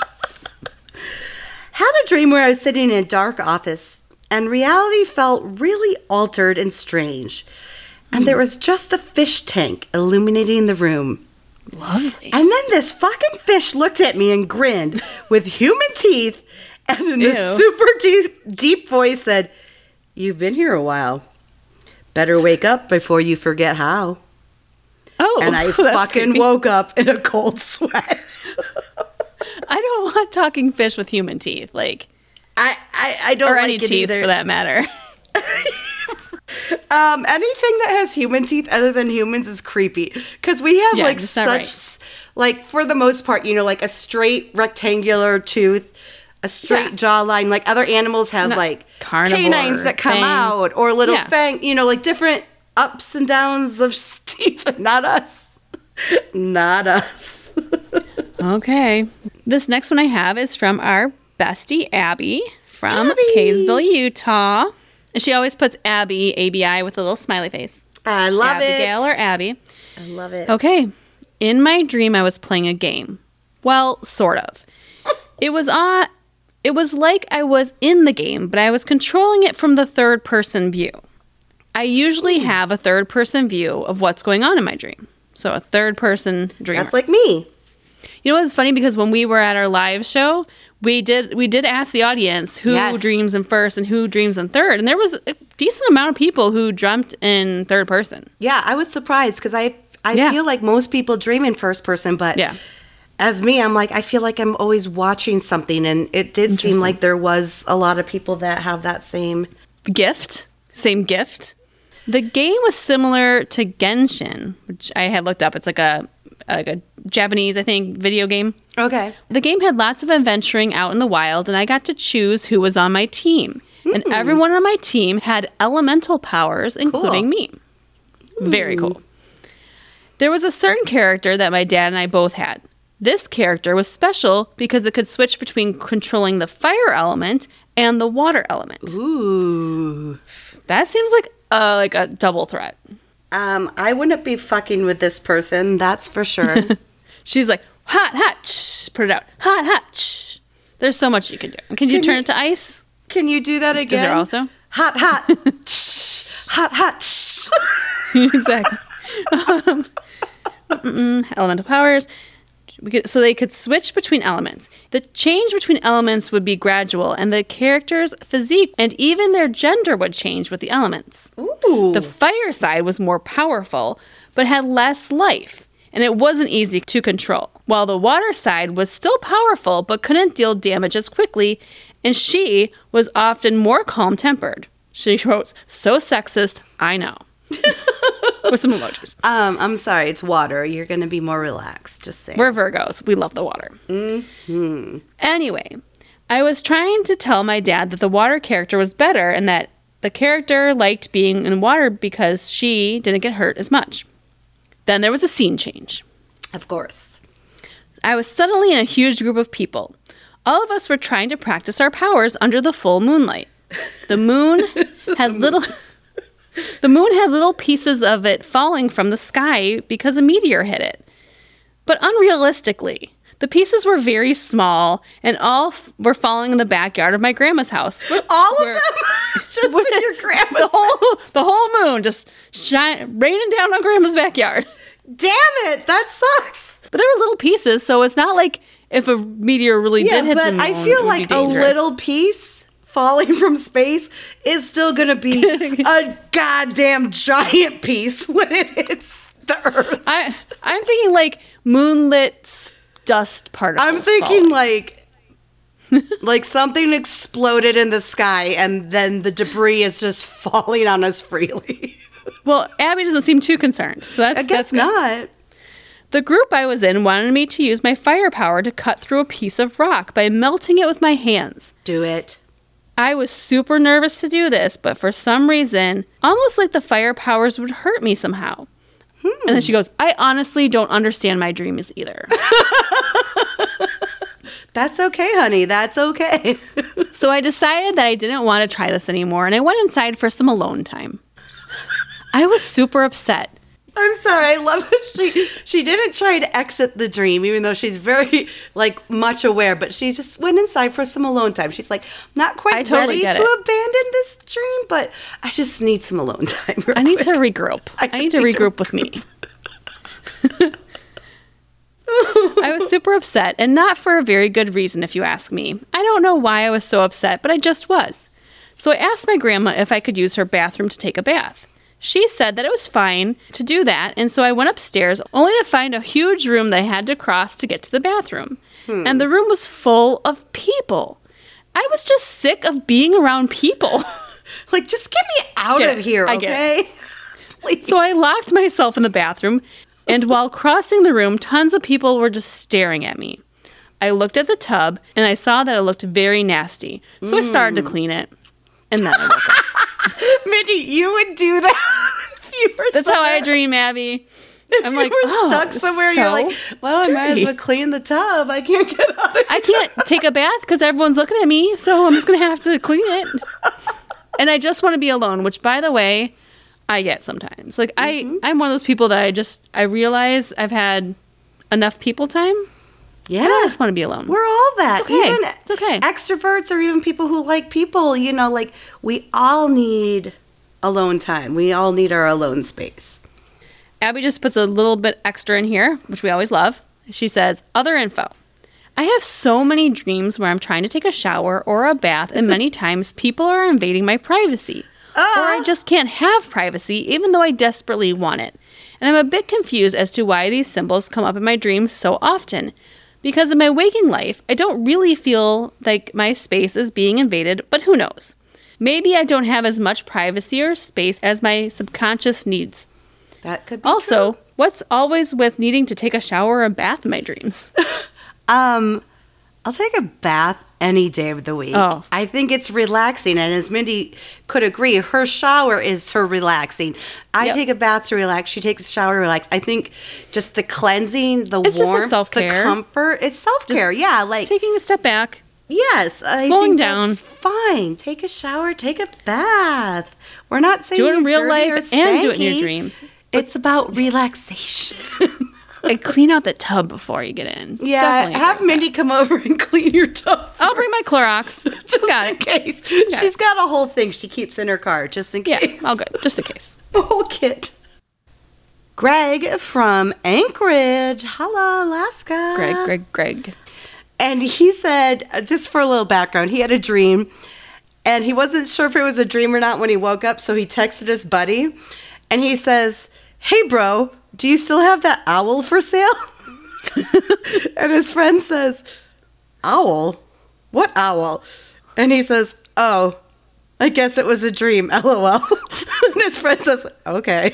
Had a dream where I was sitting in a dark office and reality felt really altered and strange. And there was just a fish tank illuminating the room. Lovely. And then this fucking fish looked at me and grinned with human teeth, and in this Ew. super deep voice said, "You've been here a while. Better wake up before you forget how." Oh, And I that's fucking creepy. woke up in a cold sweat. I don't want talking fish with human teeth, like, I don't or like any it teeth either. for that matter. Anything that has human teeth other than humans is creepy, because we have Yeah, like it's not such, like for the most part, you know, like a straight rectangular tooth, a straight jawline. Like other animals have Not like carnivore canines that come fangs. out, or little Yeah. fang, you know, like different ups and downs of teeth. Not us. Not us. Okay. This next one I have is from our bestie, Abby, from Abby. Kaysville, Utah. And she always puts Abby, ABI, with a little smiley face. I love Abigail it. or Abby. I love it. Okay. In my dream, I was playing a game. Well, sort of. It was like I was in the game, but I was controlling it from the third person view. I usually have a third person view of what's going on in my dream. So a third person dreamer. That's like me. You know what's funny? Because when we were at our live show, we did ask the audience who Yes. dreams in first and who dreams in third, and there was a decent amount of people who dreamt in third person. Yeah, I was surprised because I Yeah. feel like most people dream in first person, but Yeah. as me, I'm like, I feel like I'm always watching something, and it did seem Interesting. like there was a lot of people that have that same. Same gift. The game was similar to Genshin, which I had looked up. It's like a Japanese, I think, video game. Okay. The game had lots of adventuring out in the wild, and I got to choose who was on my team. And everyone on my team had elemental powers, including me. Very cool. There was a certain character that my dad and I both had. This character was special because it could switch between controlling the fire element and the water element. Ooh. That seems like a double threat. I wouldn't be fucking with this person, that's for sure. She's like, hot, hot, shh, put it out. Hot, hot, shh. There's so much you can do. Can you turn it to ice? Can you do that again? Is there also? Hot, hot, shh. Hot, hot, shh. Exactly. Elemental powers. So they could switch between elements. The change between elements would be gradual, and the character's physique and even their gender would change with the elements. Ooh. The fire side was more powerful, but had less life, and it wasn't easy to control. While the water side was still powerful, but couldn't deal damage as quickly, and she was often more calm-tempered. She wrote, "So sexist, I know." With some emojis. I'm sorry, it's water. You're going to be more relaxed, just saying. We're Virgos. We love the water. Mm-hmm. Anyway, I was trying to tell my dad that the water character was better and that the character liked being in water because she didn't get hurt as much. Then there was a scene change. Of course. I was suddenly in a huge group of people. All of us were trying to practice our powers under the full moonlight. The moon had little pieces of it falling from the sky because a meteor hit it. But unrealistically, the pieces were very small and all were falling in the backyard of my grandma's house. All of them? Just in your grandma's the whole moon just raining down on grandma's backyard. Damn it, that sucks. But there were little pieces, so it's not like if a meteor really did hit the moon. I feel like a little piece falling from space is still going to be a goddamn giant piece when it hits the Earth. I'm thinking like moonlit dust particles. I'm thinking like something exploded in the sky and then the debris is just falling on us freely. Well, Abby doesn't seem too concerned, so that's I guess good. not. The group I was in wanted me to use my firepower to cut through a piece of rock by melting it with my hands. Do it. I was super nervous to do this, but for some reason, almost like the fire powers would hurt me somehow. And then she goes, "I honestly don't understand my dreams either." That's okay, honey. That's okay. So I decided that I didn't want to try this anymore, and I went inside for some alone time. I was super upset. I'm sorry. I love that she didn't try to exit the dream, even though she's very, much aware. But she just went inside for some alone time. She's like, not quite ready to abandon this dream, but I just need some alone time. I need to regroup. I need to regroup with me. I was super upset, and not for a very good reason, if you ask me. I don't know why I was so upset, but I just was. So I asked my grandma if I could use her bathroom to take a bath. She said that it was fine to do that, and so I went upstairs, only to find a huge room that I had to cross to get to the bathroom. And the room was full of people. I was just sick of being around people. Just get me out of here, okay? Please. So I locked myself in the bathroom, and while crossing the room, tons of people were just staring at me. I looked at the tub, and I saw that it looked very nasty, so I started to clean it, and then I woke up. Mindy, you would do that if you were That's how I dream, Abby. I'm like, stuck somewhere. So you're like, well, I might as well clean the tub. I can't get out of here. I can't take a bath because everyone's looking at me, so I'm just going to have to clean it. And I just want to be alone, which, by the way, I get sometimes. I'm one of those people that I realize I've had enough people time. Yeah. I just want to be alone. We're all that. It's okay. Even it's okay. Extroverts or even people who like people, we all need alone time. We all need our alone space. Abby just puts a little bit extra in here, which we always love. She says, other info. I have so many dreams where I'm trying to take a shower or a bath, and many times people are invading my privacy. Or I just can't have privacy, even though I desperately want it. And I'm a bit confused as to why these symbols come up in my dreams so often. Because in my waking life, I don't really feel like my space is being invaded, but who knows? Maybe I don't have as much privacy or space as my subconscious needs. That could be Also, true. What's always with needing to take a shower or a bath in my dreams? I'll take a bath any day of the week. Oh. I think it's relaxing. And as Mindy could agree, her shower is her relaxing. I take a bath to relax. She takes a shower to relax. I think just the cleansing, the It's just like warmth, self-care. the comfort. It's self-care. Yeah. Like Taking a step back. yes. I Slowing think down. that's fine. Take a shower. Take a bath. We're not saying Do it in you're real dirty or life and do it in your stanky. dreams. It's about relaxation. And clean out the tub before you get in. Yeah, Definitely have agree. Mindy come over and clean your tub. I'll bring my Clorox. Just Got in it. case. Got She's got a whole thing she keeps in her car, just in Yeah, case. all good. Just in case. A whole kit. Greg from Anchorage, Hala, Alaska. Greg. And he said, just for a little background, he had a dream, and he wasn't sure if it was a dream or not when he woke up, so he texted his buddy, and he says, "Hey, bro, do you still have that owl for sale?" And his friend says, "Owl? What owl?" And he says, "Oh, I guess it was a dream, LOL." And his friend says, "Okay."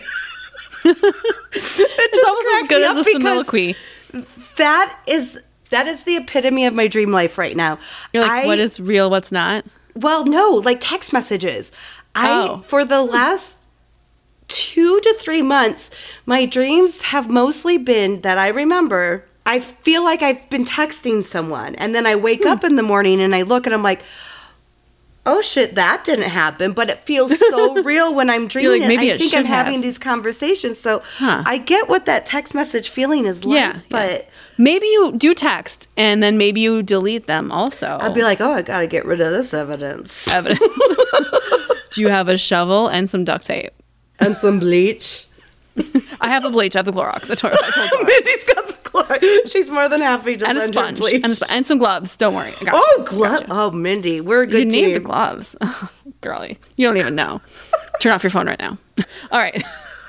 It's almost as good as a soliloquy. That is the epitome of my dream life right now. You're like, what is real, what's not? Well, no, like text messages. Oh. For the last 2 to 3 months, my dreams have mostly been that I remember. I feel like I've been texting someone, and then I wake up in the morning and I look and I'm like, oh shit, that didn't happen, but it feels so real when I'm dreaming. like, maybe I it think should I'm having have. these conversations, so Huh. I get what that text message feeling is like, but maybe you do text and then maybe you delete them also. I'd be like, oh, I gotta get rid of this evidence. Evidence. Do you have a shovel and some duct tape? And some bleach. I have the bleach. I have the Clorox. I told Laura. Mindy's got the Clorox. She's more than happy to And a lend her sponge. bleach. And some gloves. Don't worry. I got Oh, you. glove. Gotcha. Oh, Mindy, we're a You good need the team. gloves. Girlie, you don't even know. Turn off your phone right now. All right.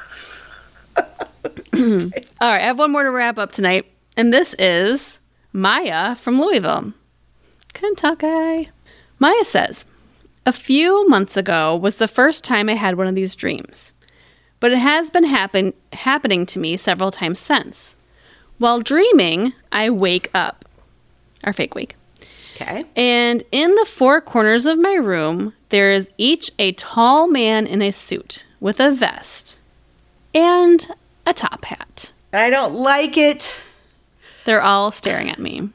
All right. I have one more to wrap up tonight. And this is Maya from Louisville, Kentucky. Maya says, a few months ago was the first time I had one of these dreams, but it has been happening to me several times since. While dreaming, I wake up. Our fake wake. Okay. And in the four corners of my room, there is each a tall man in a suit with a vest and a top hat. I don't like it. They're all staring at me.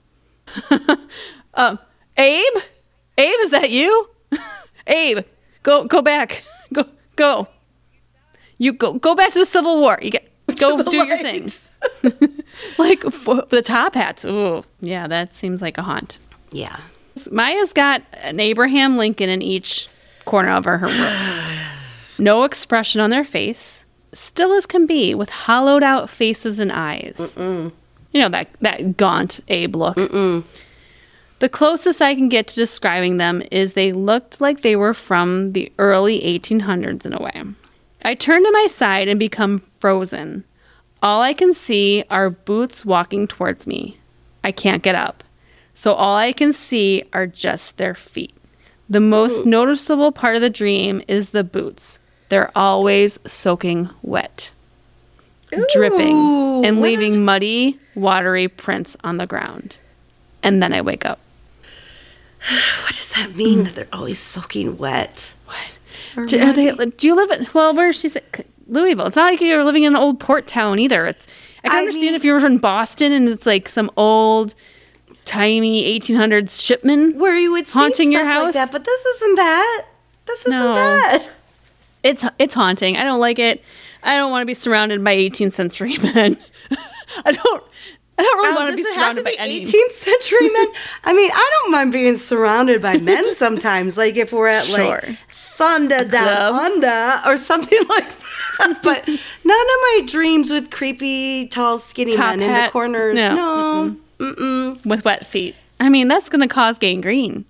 Abe? Abe, is that you? Abe, go back. Go. You go back to the Civil War. You go do your thing. Like the top hats. Ooh, yeah, that seems like a haunt. Yeah. Maya's got an Abraham Lincoln in each corner of her room. No expression on their face. Still as can be, with hollowed out faces and eyes. Mm-mm. You know, that gaunt Abe look. Mm-mm. The closest I can get to describing them is they looked like they were from the early 1800s in a way. I turn to my side and become frozen. All I can see are boots walking towards me. I can't get up. So all I can see are just their feet. The most noticeable part of the dream is the boots. They're always soaking wet, dripping, and leaving muddy, watery prints on the ground. And then I wake up. What does that mean that they're always soaking wet? What? Do you live at, well, where she's at? Louisville. It's not like you're living in an old port town either. I can understand if you were in Boston and it's like some old, timey 1800s shipman where you would see haunting your stuff house. like that, but this isn't that. This isn't that. It's haunting. I don't like it. I don't want to be surrounded by 18th century men. I don't really want to be surrounded by any 18th century men. I mean, I don't mind being surrounded by men sometimes. Like if we're at like Thunder Down Under or something like that. But none of my dreams with creepy, tall, skinny Top men hat. in the corner. No. Mm-mm. With wet feet. I mean, that's going to cause gangrene.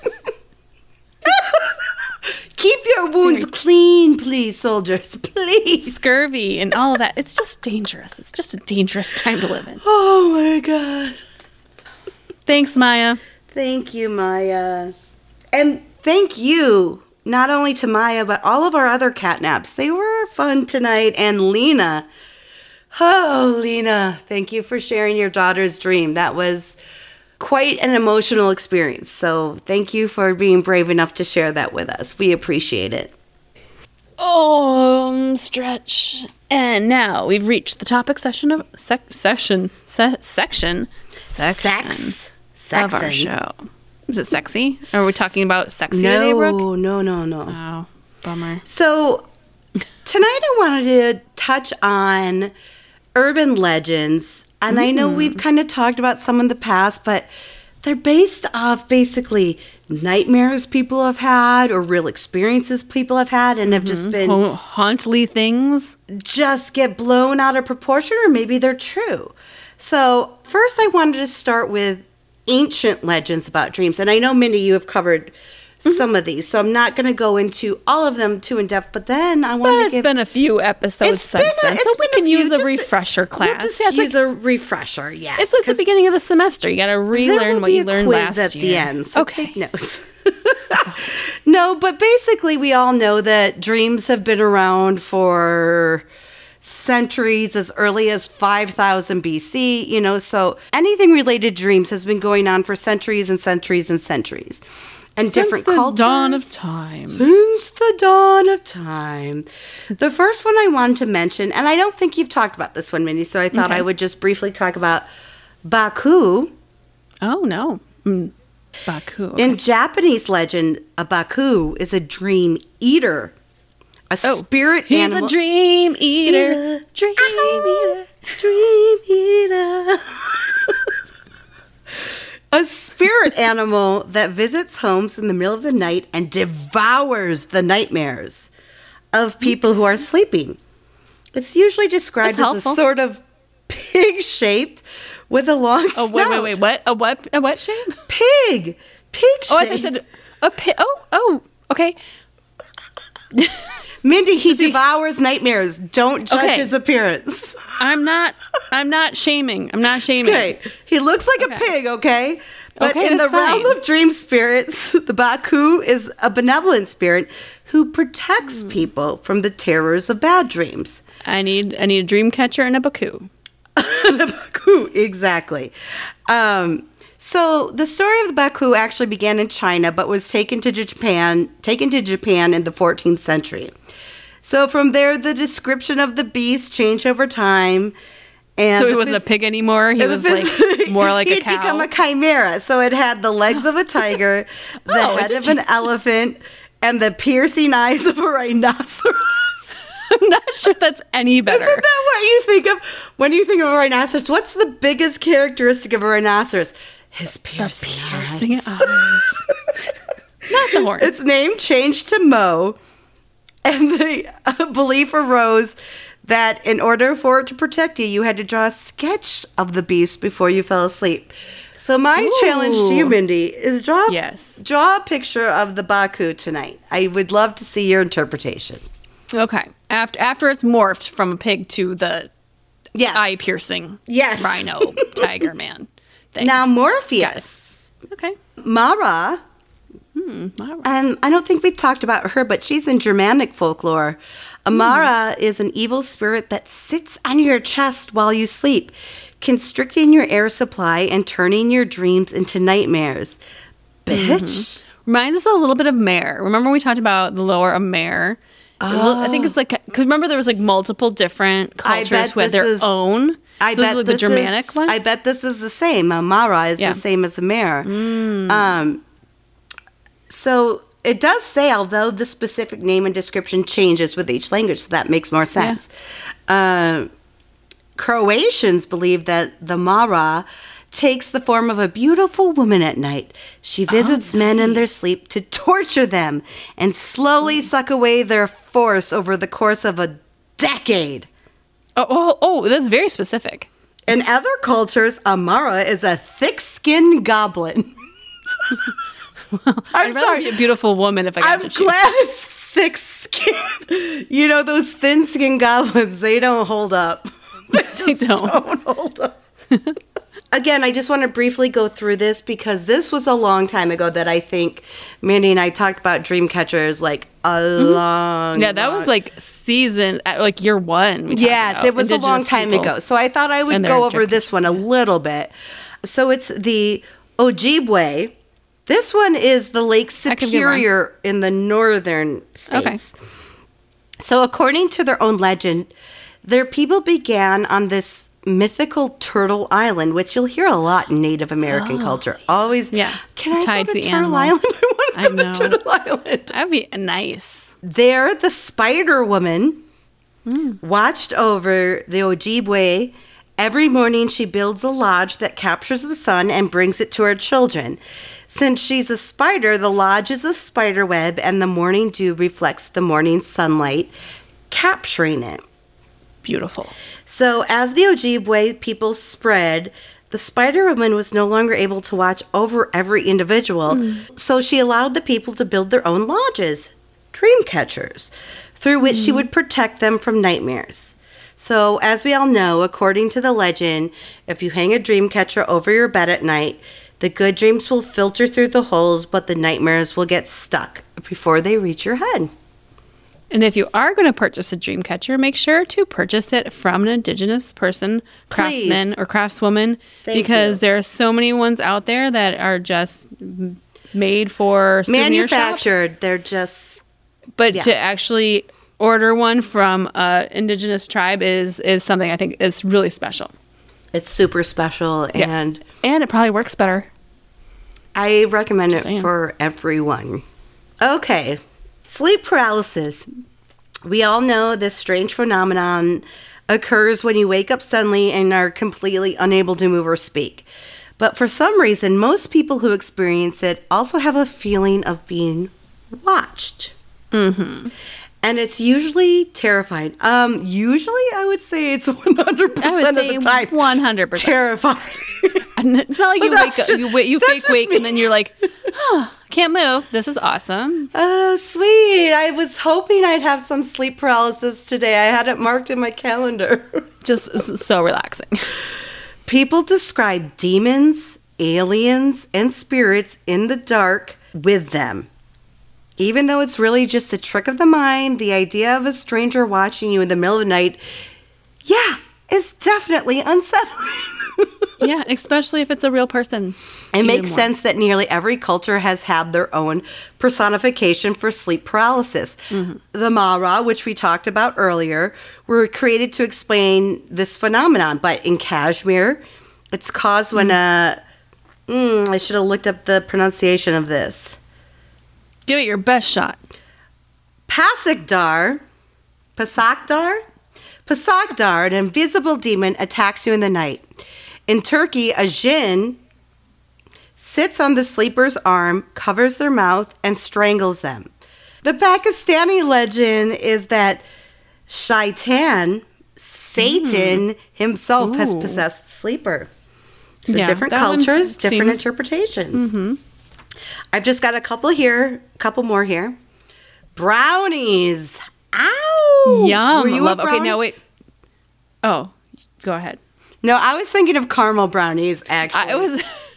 Keep your wounds clean, please, soldiers. Please. Scurvy and all of that. It's just dangerous. It's just a dangerous time to live in. Oh, my God. Thanks, Maya. Thank you, Maya. And thank you, not only to Maya, but all of our other catnaps. They were fun tonight. And Lena. Oh, Lena, thank you for sharing your daughter's dream. That was quite an emotional experience. So thank you for being brave enough to share that with us. We appreciate it. Stretch. And now we've reached the topic section of section of our show. Is it sexy? Are we talking about sexy today, Brooke? No. Oh, bummer. So tonight I wanted to touch on urban legends. And I know we've kind of talked about some in the past, but they're based off basically nightmares people have had or real experiences people have had and have just been hauntly things. Just get blown out of proportion, or maybe they're true. So first I wanted to start with ancient legends about dreams. And I know, Mindy, you have covered some of these, so I'm not going to go into all of them too in depth, but then I want to give... It's been a few episodes since then, so we can use a refresher class. We'll just use a refresher, yes. It's like the beginning of the semester. You got to relearn what you learned last year. There will be a quiz at the end, so take notes. No, but basically we all know that dreams have been around for centuries, as early as 5000 BC, you know, so anything related to dreams has been going on for centuries and centuries and centuries. And different cultures. Since the dawn of time. Since the dawn of time. The first one I wanted to mention, and I don't think you've talked about this one, Mindy, so I thought I would just briefly talk about Baku. Oh, no. Baku. Okay. In Japanese legend, a Baku is a dream eater. A spirit animal. He's a dream eater. Dream eater. Dream eater. A spirit animal that visits homes in the middle of the night and devours the nightmares of people who are sleeping. It's usually described as a sort of pig-shaped with a long snout. Wait. What? A what shape? Pig. Pig-shaped. Oh, I said a pig. Oh, okay. Mindy, he devours nightmares. Don't judge his appearance. I'm not shaming. I'm not shaming. Okay. He looks like a pig, okay? But in the realm of dream spirits, the Baku is a benevolent spirit who protects people from the terrors of bad dreams. I need a dream catcher and a Baku. And a Baku, exactly. So the story of the Baku actually began in China, but was taken to Japan in the 14th century. So from there, the description of the beast changed over time. And so he wasn't a pig anymore? He was like more like a cow? He'd become a chimera. So it had the legs of a tiger, the head of an elephant, and the piercing eyes of a rhinoceros. I'm not sure that's any better. Isn't that what you think of when you think of a rhinoceros? What's the biggest characteristic of a rhinoceros? His piercing eyes. Not the horn. Its name changed to Mo, and the belief arose that in order for it to protect you, you had to draw a sketch of the beast before you fell asleep. So my challenge to you, Mindy, is draw a picture of the Baku tonight. I would love to see your interpretation. Okay. After it's morphed from a pig to the eye-piercing rhino tiger man thing. Now, Morpheus. Okay. Mara. Mara. And I don't think we've talked about her, but she's in Germanic folklore. Mara is an evil spirit that sits on your chest while you sleep, constricting your air supply and turning your dreams into nightmares. Bitch. Reminds us a little bit of Mare. Remember we talked about the lore of Mare? I think it's like, because remember there was like multiple different cultures who had their own. I bet like the Germanic one. I bet this is the same. Mara is the same as the Mare. So it does say, although the specific name and description changes with each language, so that makes more sense. Croatians believe that the Mara takes the form of a beautiful woman at night. She visits men in their sleep to torture them and slowly suck away their force over the course of a decade. Oh, that's very specific. In other cultures, a Mara is a thick-skinned goblin. I'd rather be a beautiful woman if I got to choose. I'm glad it's thick-skinned. You know, those thin-skinned goblins, they don't hold up. They don't hold up. Again, I just want to briefly go through this because this was a long time ago that I think Mandy and I talked about Dreamcatchers like a long that was like season, like year one. Yes, it was a long time ago. So I thought I would go over this one a little bit. So it's the Ojibwe. This one is the Lake That could be Superior in the northern states. Okay. So according to their own legend, their people began on this mythical Turtle Island, which you'll hear a lot in Native American culture. Always, can I tied go to to the Turtle animals. Island? I want to go to Turtle Island. That'd be nice. There, the Spider Woman watched over the Ojibwe. Every morning, she builds a lodge that captures the sun and brings it to her children. Since she's a spider, the lodge is a spider web, and the morning dew reflects the morning sunlight, capturing it. Beautiful. So, as the Ojibwe people spread, the Spider Woman was no longer able to watch over every individual, so she allowed the people to build their own lodges, dream catchers, through which she would protect them from nightmares. So, as we all know, according to the legend, if you hang a dream catcher over your bed at night, the good dreams will filter through the holes, but the nightmares will get stuck before they reach your head. And if you are going to purchase a dream catcher, make sure to purchase it from an Indigenous person, craftsman Please. or craftswoman, Thank because you. there are so many ones out there that are just made for souvenir shops. Manufactured, they're just... But Yeah. to actually order one from an Indigenous tribe is something I think is really special. It's super special, and And it probably works better. I recommend Just it saying. for everyone. Okay, sleep paralysis. We all know this strange phenomenon occurs when you wake up suddenly and are completely unable to move or speak. But for some reason, most people who experience it also have a feeling of being watched. Mm-hmm. And it's usually terrifying. Usually, I would say it's 100% I would of say the time 100%. terrifying. And it's not like But you that's wake up, just- you that's fake just wake, me. and then you're like, oh, can't move. This is awesome. Oh, sweet. I was hoping I'd have some sleep paralysis today. I had it marked in my calendar. Just so relaxing. People describe demons, aliens, and spirits in the dark with them. Even though it's really just a trick of the mind, the idea of a stranger watching you in the middle of the night, is definitely unsettling. Yeah, especially if it's a real person. It Even makes more. sense that nearly every culture has had their own personification for sleep paralysis. The Mara, which we talked about earlier, were created to explain this phenomenon. But in Kashmir, it's caused when I should have looked up the pronunciation of this. Give it your best shot. Pasakdar, an invisible demon, attacks you in the night. In Turkey, a jinn sits on the sleeper's arm, covers their mouth, and strangles them. The Pakistani legend is that Shaitan, Satan himself, has Ooh. possessed the sleeper. So Yeah, different that one cultures, different seems- interpretations. I've just got a couple more here. Brownies. Ow! Yum. Were you Love. a Okay, brownie? now wait. Oh, go ahead. No, I was thinking of caramel brownies, actually. I was.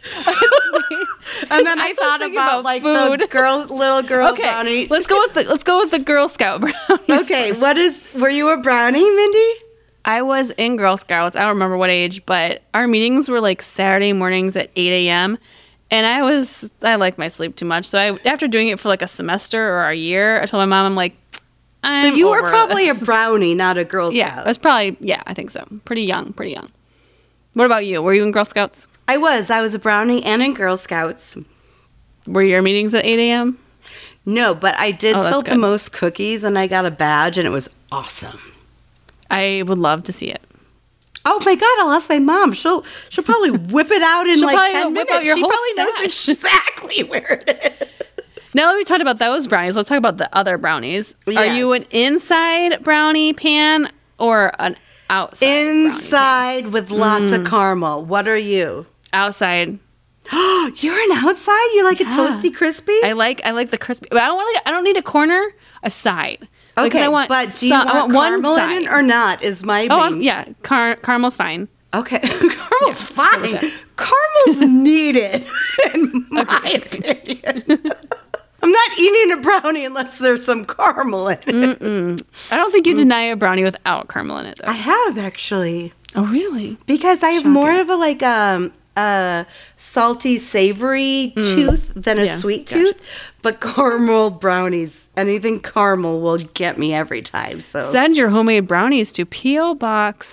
and then I was thought thinking about about like food. the little girl Okay, brownie. let's go with the Girl Scout brownies. Okay, were you a brownie, Mindy? I was in Girl Scouts. I don't remember what age, but our meetings were like Saturday mornings at 8 a.m. And I like my sleep too much. So after doing it for like a semester or a year, I told my mom, I'm like, So you were over probably this. a brownie, not a Girl Scout. Yeah, I was probably, I think so. Pretty young. What about you? Were you in Girl Scouts? I was a brownie and in Girl Scouts. Were your meetings at 8 a.m.? No, but I did Oh, that's sell the good. most cookies, and I got a badge, and it was awesome. I would love to see it. Oh my God! I'll ask my mom. She'll probably whip it out in She'll like probably 10 whip minutes. out your She whole probably knows stash. exactly where it is. Now that we talked about those brownies, let's talk about the other brownies. Are you Yes. an inside brownie pan or an outside brownie pan? Inside with lots of caramel. What are you? Outside. You're an outside? You're like a Yeah. toasty crispy? I like the crispy, but I don't need a corner, a side. Because Okay, I want but do you some- I want one caramel in side. it or not is my Oh, main. yeah, caramel's fine. Okay, caramel's fine. okay. Caramel's needed, in my opinion. I'm not eating a brownie unless there's some caramel in it. I don't think you deny a brownie without caramel in it, though. I have actually, Oh, really? because I have more of a a salty, savory tooth than a sweet tooth. But caramel brownies, anything caramel will get me every time. So send your homemade brownies to P.O. Box.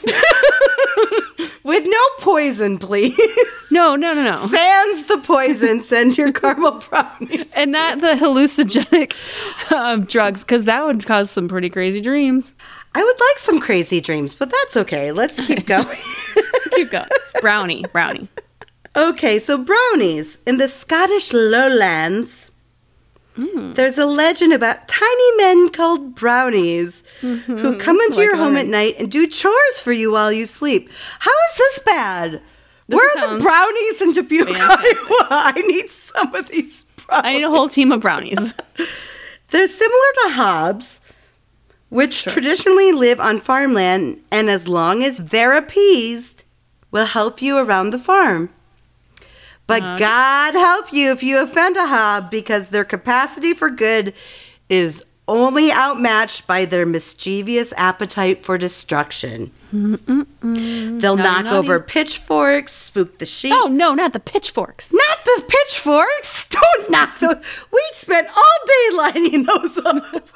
With no poison, please. No. Sans the poison, send your caramel brownies. And not the hallucinogenic drugs, because that would cause some pretty crazy dreams. I would like some crazy dreams, but that's okay. Let's keep going. Keep going. Brownie. Okay, so brownies. In the Scottish lowlands, there's a legend about tiny men called brownies who come into your home at night and do chores for you while you sleep. How is this bad? Where are the brownies in Dubuque, Iowa? I need some of these brownies. I need a whole team of brownies. They're similar to hobs, which traditionally live on farmland, and as long as they're appeased, will help you around the farm. But God help you if you offend a hob, because their capacity for good is only outmatched by their mischievous appetite for destruction. They'll knock over pitchforks, spook the sheep. Oh, no, not the pitchforks. Not the pitchforks! Don't knock those. We spent all day lining those up.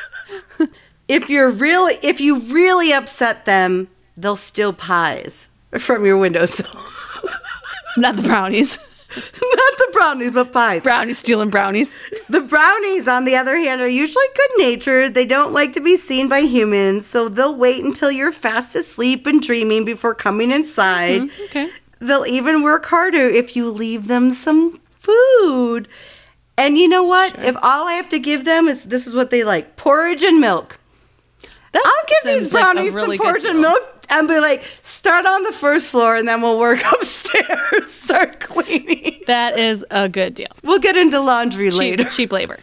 If you really upset them, they'll steal pies from your windowsill. Not the brownies. Not the brownies, but pies. Brownies stealing brownies. The brownies, on the other hand, are usually good-natured. They don't like to be seen by humans, so they'll wait until you're fast asleep and dreaming before coming inside. Okay. They'll even work harder if you leave them some food. And you know what? Sure. If all I have to give them this is what they like, porridge and milk. I'll give these brownies some porridge and milk and be like, start on the first floor and then we'll work upstairs, start cleaning. That is a good deal. We'll get into laundry later. Cheap labor.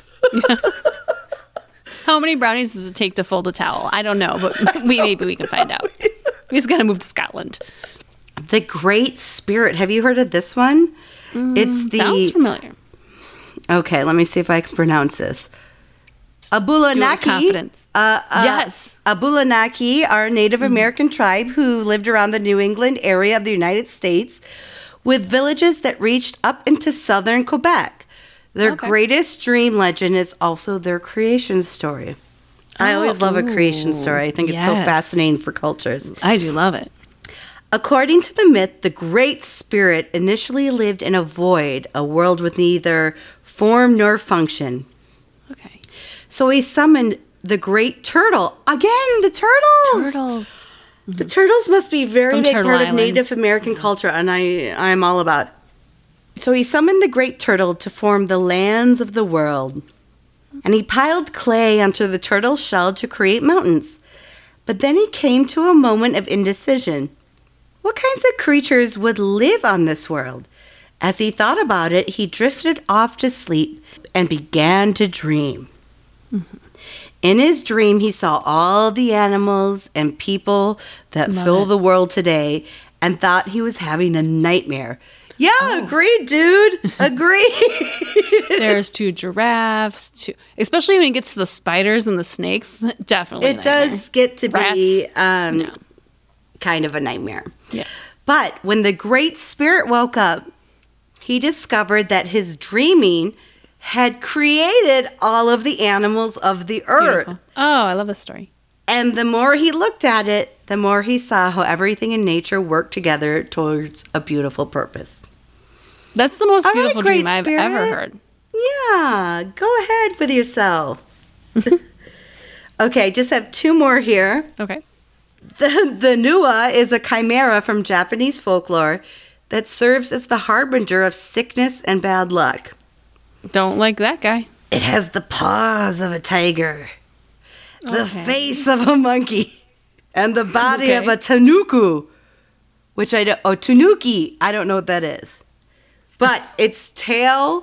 How many brownies does it take to fold a towel? I don't know, but maybe we can find out. We just got to move to Scotland. The Great Spirit. Have you heard of this one? Sounds familiar. Okay, let me see if I can pronounce this. Abulanaki. Yes. Abulanaki are a Native American tribe who lived around the New England area of the United States, with villages that reached up into southern Quebec. Their greatest dream legend is also their creation story. I always love a creation story. I think it's so fascinating for cultures. I do love it. According to the myth, the Great Spirit initially lived in a void, a world with neither form nor function. Okay. So he summoned the great turtle. Again, the turtles. Turtles. The turtles must be very big part of Island. Native American culture, and I'm all about it. So he summoned the great turtle to form the lands of the world. And he piled clay onto the turtle's shell to create mountains. But then he came to a moment of indecision. What kinds of creatures would live on this world? As he thought about it, he drifted off to sleep and began to dream. In his dream, he saw all the animals and people that fill the world today and thought he was having a nightmare. Yeah, agreed, dude. Agreed. There's 2 giraffes, especially when he gets to the spiders and the snakes. Definitely. It does get to be kind of a nightmare. Yeah. But when the Great Spirit woke up, he discovered that his dreaming had created all of the animals of the earth. Beautiful. Oh, I love this story. And the more he looked at it, the more he saw how everything in nature worked together towards a beautiful purpose. That's the most beautiful dream I've ever heard. Yeah, go ahead with yourself. Okay, just have 2 more here. Okay. The Nua is a chimera from Japanese folklore that serves as the harbinger of sickness and bad luck. Don't like that guy. It has the paws of a tiger, the face of a monkey, and the body of a tanuki, tanuki. I don't know what that is. But its tail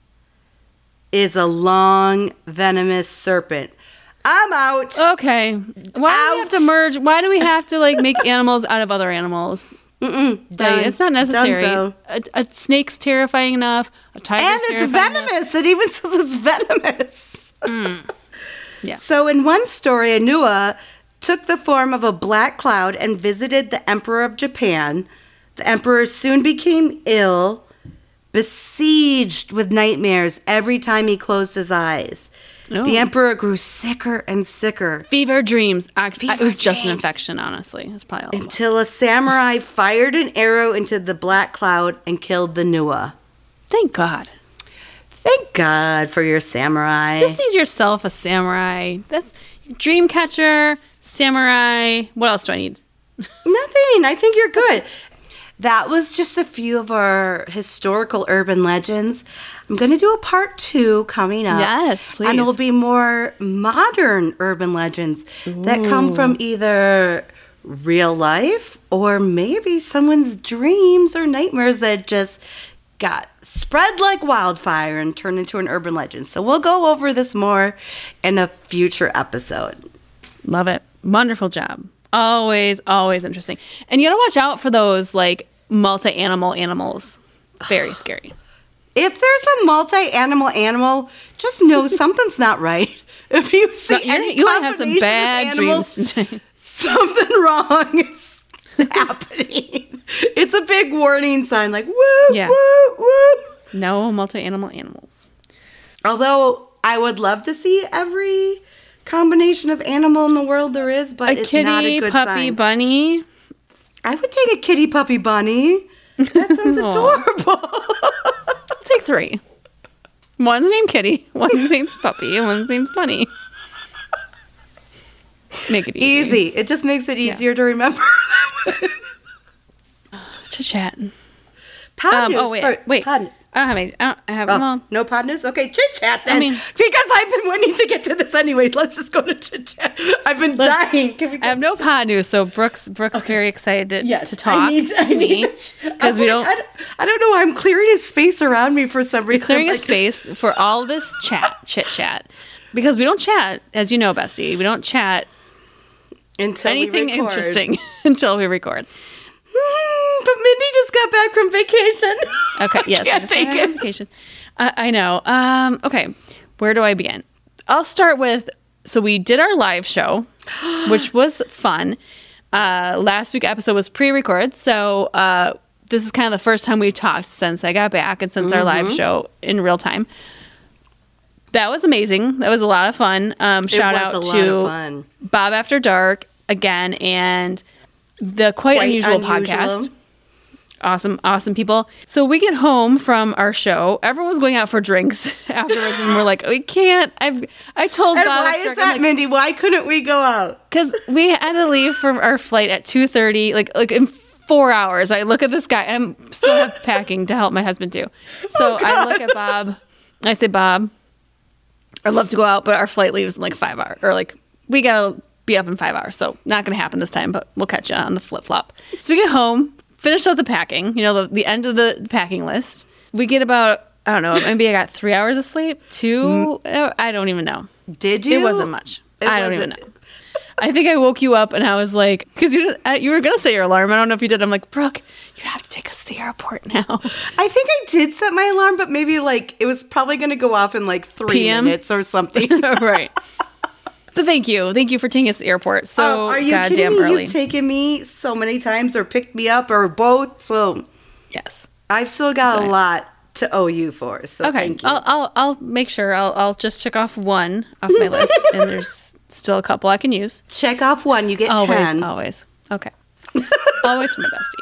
is a long, venomous serpent. I'm out. Okay. Why do we have to merge? Why do we have to make animals out of other animals? It's not necessary. A snake's terrifying enough. A tiger's and it's venomous. Enough. It even says it's venomous. Yeah. So in one story, a Nua took the form of a black cloud and visited the Emperor of Japan, The emperor soon became ill, besieged with nightmares every time he closed his eyes. Oh. The emperor grew sicker and sicker. Fever dreams. It was just an dreams. infection, honestly. That's probably all it was. Until a samurai fired an arrow into the black cloud and killed the Nua. Thank God. Thank God for your samurai. Just need yourself a samurai. That's dream catcher, samurai. What else do I need? Nothing. I think you're good. That was just a few of our historical urban legends. I'm going to do a part 2 coming up. Yes, please. And it will be more modern urban legends that come from either real life or maybe someone's dreams or nightmares that just got spread like wildfire and turned into an urban legend. So we'll go over this more in a future episode. Love it. Wonderful job. Always, always interesting. And you gotta watch out for those like multi-animal animals. Very scary. If there's a multi-animal animal, just know something's not right. If you see any You might have some combination of bad animals, dreams tonight. something wrong is happening. It's a big warning sign, like woo, Yeah. woo, woo. No multi-animal animals. Although I would love to see every combination of animal in the world there is, but A it's not a kitty, good puppy, sign. bunny. I would take a kitty, puppy, bunny. That sounds adorable. I'll take 3. One's named Kitty, one's named Puppy, and one's named Bunny. Make it easy. Easy. It just makes it easier to remember. Chit-chat. Pod news. Wait. Pod. I don't have any. I have, Oh, well, no pod news? Okay, chit chat then. I mean- because I've been wanting to get to this anyway. Let's just go to chit chat. I've been dying. Can we go? I have no pod news, so Brooke's very excited Yes, to talk to me because we don't. I don't know. I'm clearing a space around me for some reason. Clearing a Like, space for all this chit chat because we don't chat, as you know, Bestie. We don't chat until anything we record. interesting until we record. But Mindy just got back from vacation. Okay, yes, I Can't just got take back on it. vacation. I know. Okay, where do I begin? I'll start with. So we did our live show, which was fun. Last week's episode was pre-recorded, so this is kind of the first time we talked since I got back and since our live show in real time. That was amazing. That was a lot of fun. Shout out lot of to fun. Bob After Dark again and the Quite Unusual podcast. Awesome people. So we get home from our show. Everyone's going out for drinks afterwards, and we're like, we can't. I told And Bob. why is that, Mindy? Why couldn't we go out? Because we had to leave from our flight at 2:30, like in 4 hours. I look at this guy, and I'm still packing to help my husband too. So I look at Bob. I say, Bob, I'd love to go out, but our flight leaves in like 5 hours, or like we gotta be up in 5 hours. So not gonna happen this time, but we'll catch you on the flip flop. So we get home. Finish up the packing, the end of the packing list. We get about, I don't know, maybe I got 3 hours of sleep, 2. I don't even know. Did you? It wasn't much. I don't even wasn't- know. I think I woke you up and I was like, because you were going to set your alarm. I don't know if you did. I'm like, Brooke, you have to take us to the airport now. I think I did set my alarm, but maybe like it was probably going to go off in like 3 PM? minutes or something. Right. But thank you for taking us to the airport so are you goddamn kidding me? early. You've taken me so many times or picked me up or both. So Yes. I've still got Sorry. a lot to owe you for. So Okay. thank you. I'll make sure. I'll just check off one off my list, and there's still a couple I can use. Check off 1, you get 10. Always. Okay. Always for my bestie.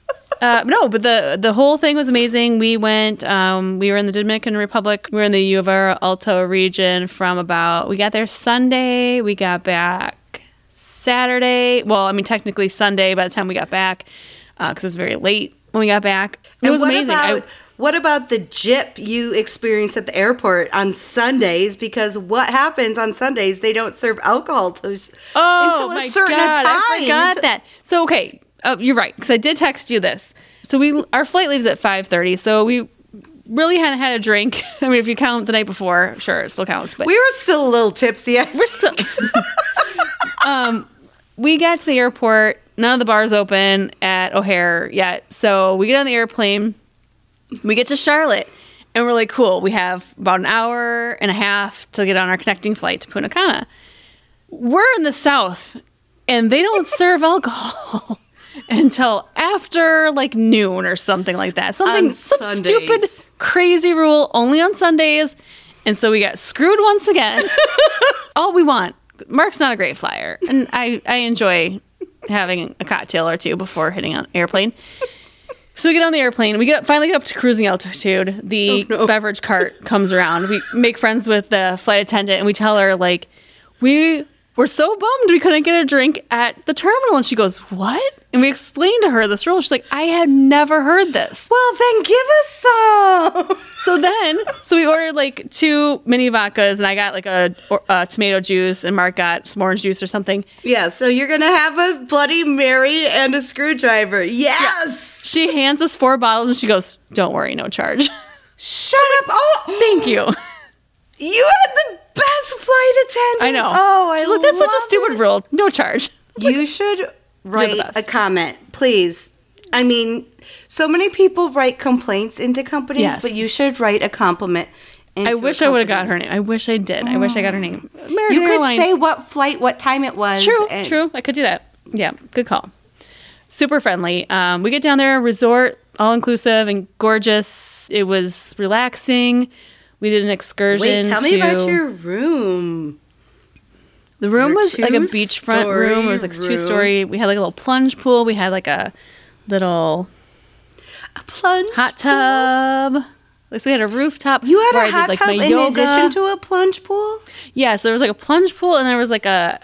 No, but the whole thing was amazing. We went, we were in the Dominican Republic. We were in the U of R Alto region we got there Sunday. We got back Saturday. Well, I mean, technically Sunday by the time we got back, because it was very late when we got back. It was amazing. What about the jip you experienced at the airport on Sundays? Because what happens on Sundays, they don't serve alcohol until a certain time. I forgot that. So, okay. You're right, because I did text you this. So our flight leaves at 5:30, so we really hadn't had a drink. I mean, if you count the night before, sure, it still counts. But We were still a little tipsy. we're still... we got to the airport. None of the bars open at O'Hare yet. So we get on the airplane. We get to Charlotte, and we're like, cool. We have about an hour and a half to get on our connecting flight to Punta Cana. We're in the South, and they don't serve alcohol. until after like noon or something like that. Some Sundays. stupid, crazy rule only on Sundays. And so we got screwed once again. All we want. Mark's not a great flyer, and I enjoy having a cocktail or two before hitting an airplane. So we get on the airplane. We finally get up to cruising altitude. The beverage cart comes around. We make friends with the flight attendant, and we tell her, like, we were so bummed we couldn't get a drink at the terminal. And she goes, what? And we explained to her this rule. She's like, I had never heard this. Well, then give us some. So we ordered like 2 mini vodkas, and I got like a tomato juice, and Mark got some orange juice or something. Yeah, so you're going to have a Bloody Mary and a screwdriver. Yes! Yeah. She hands us 4 bottles, and she goes, don't worry, no charge. Shut up. Oh, thank you. You had the best flight attendant. I know. Oh, She's like, that's such a stupid rule. No charge. You should write a comment, please. I mean, so many people write complaints into companies, but you should write a compliment. I wish I would have got her name. I wish I did. I wish I got her name. American You could Airlines. say what flight, what time it was. True. I could do that. Yeah, good call. Super friendly. We get down there, resort, all inclusive and gorgeous. It was relaxing. We did an excursion. Wait, tell me about your room. The room was like a beachfront room. It was like 2-story. We had like a little plunge pool. We had like a little plunge hot tub. So we had a rooftop. You had a hot like tub in addition to a plunge pool? Yeah, so there was like a plunge pool, and there was like a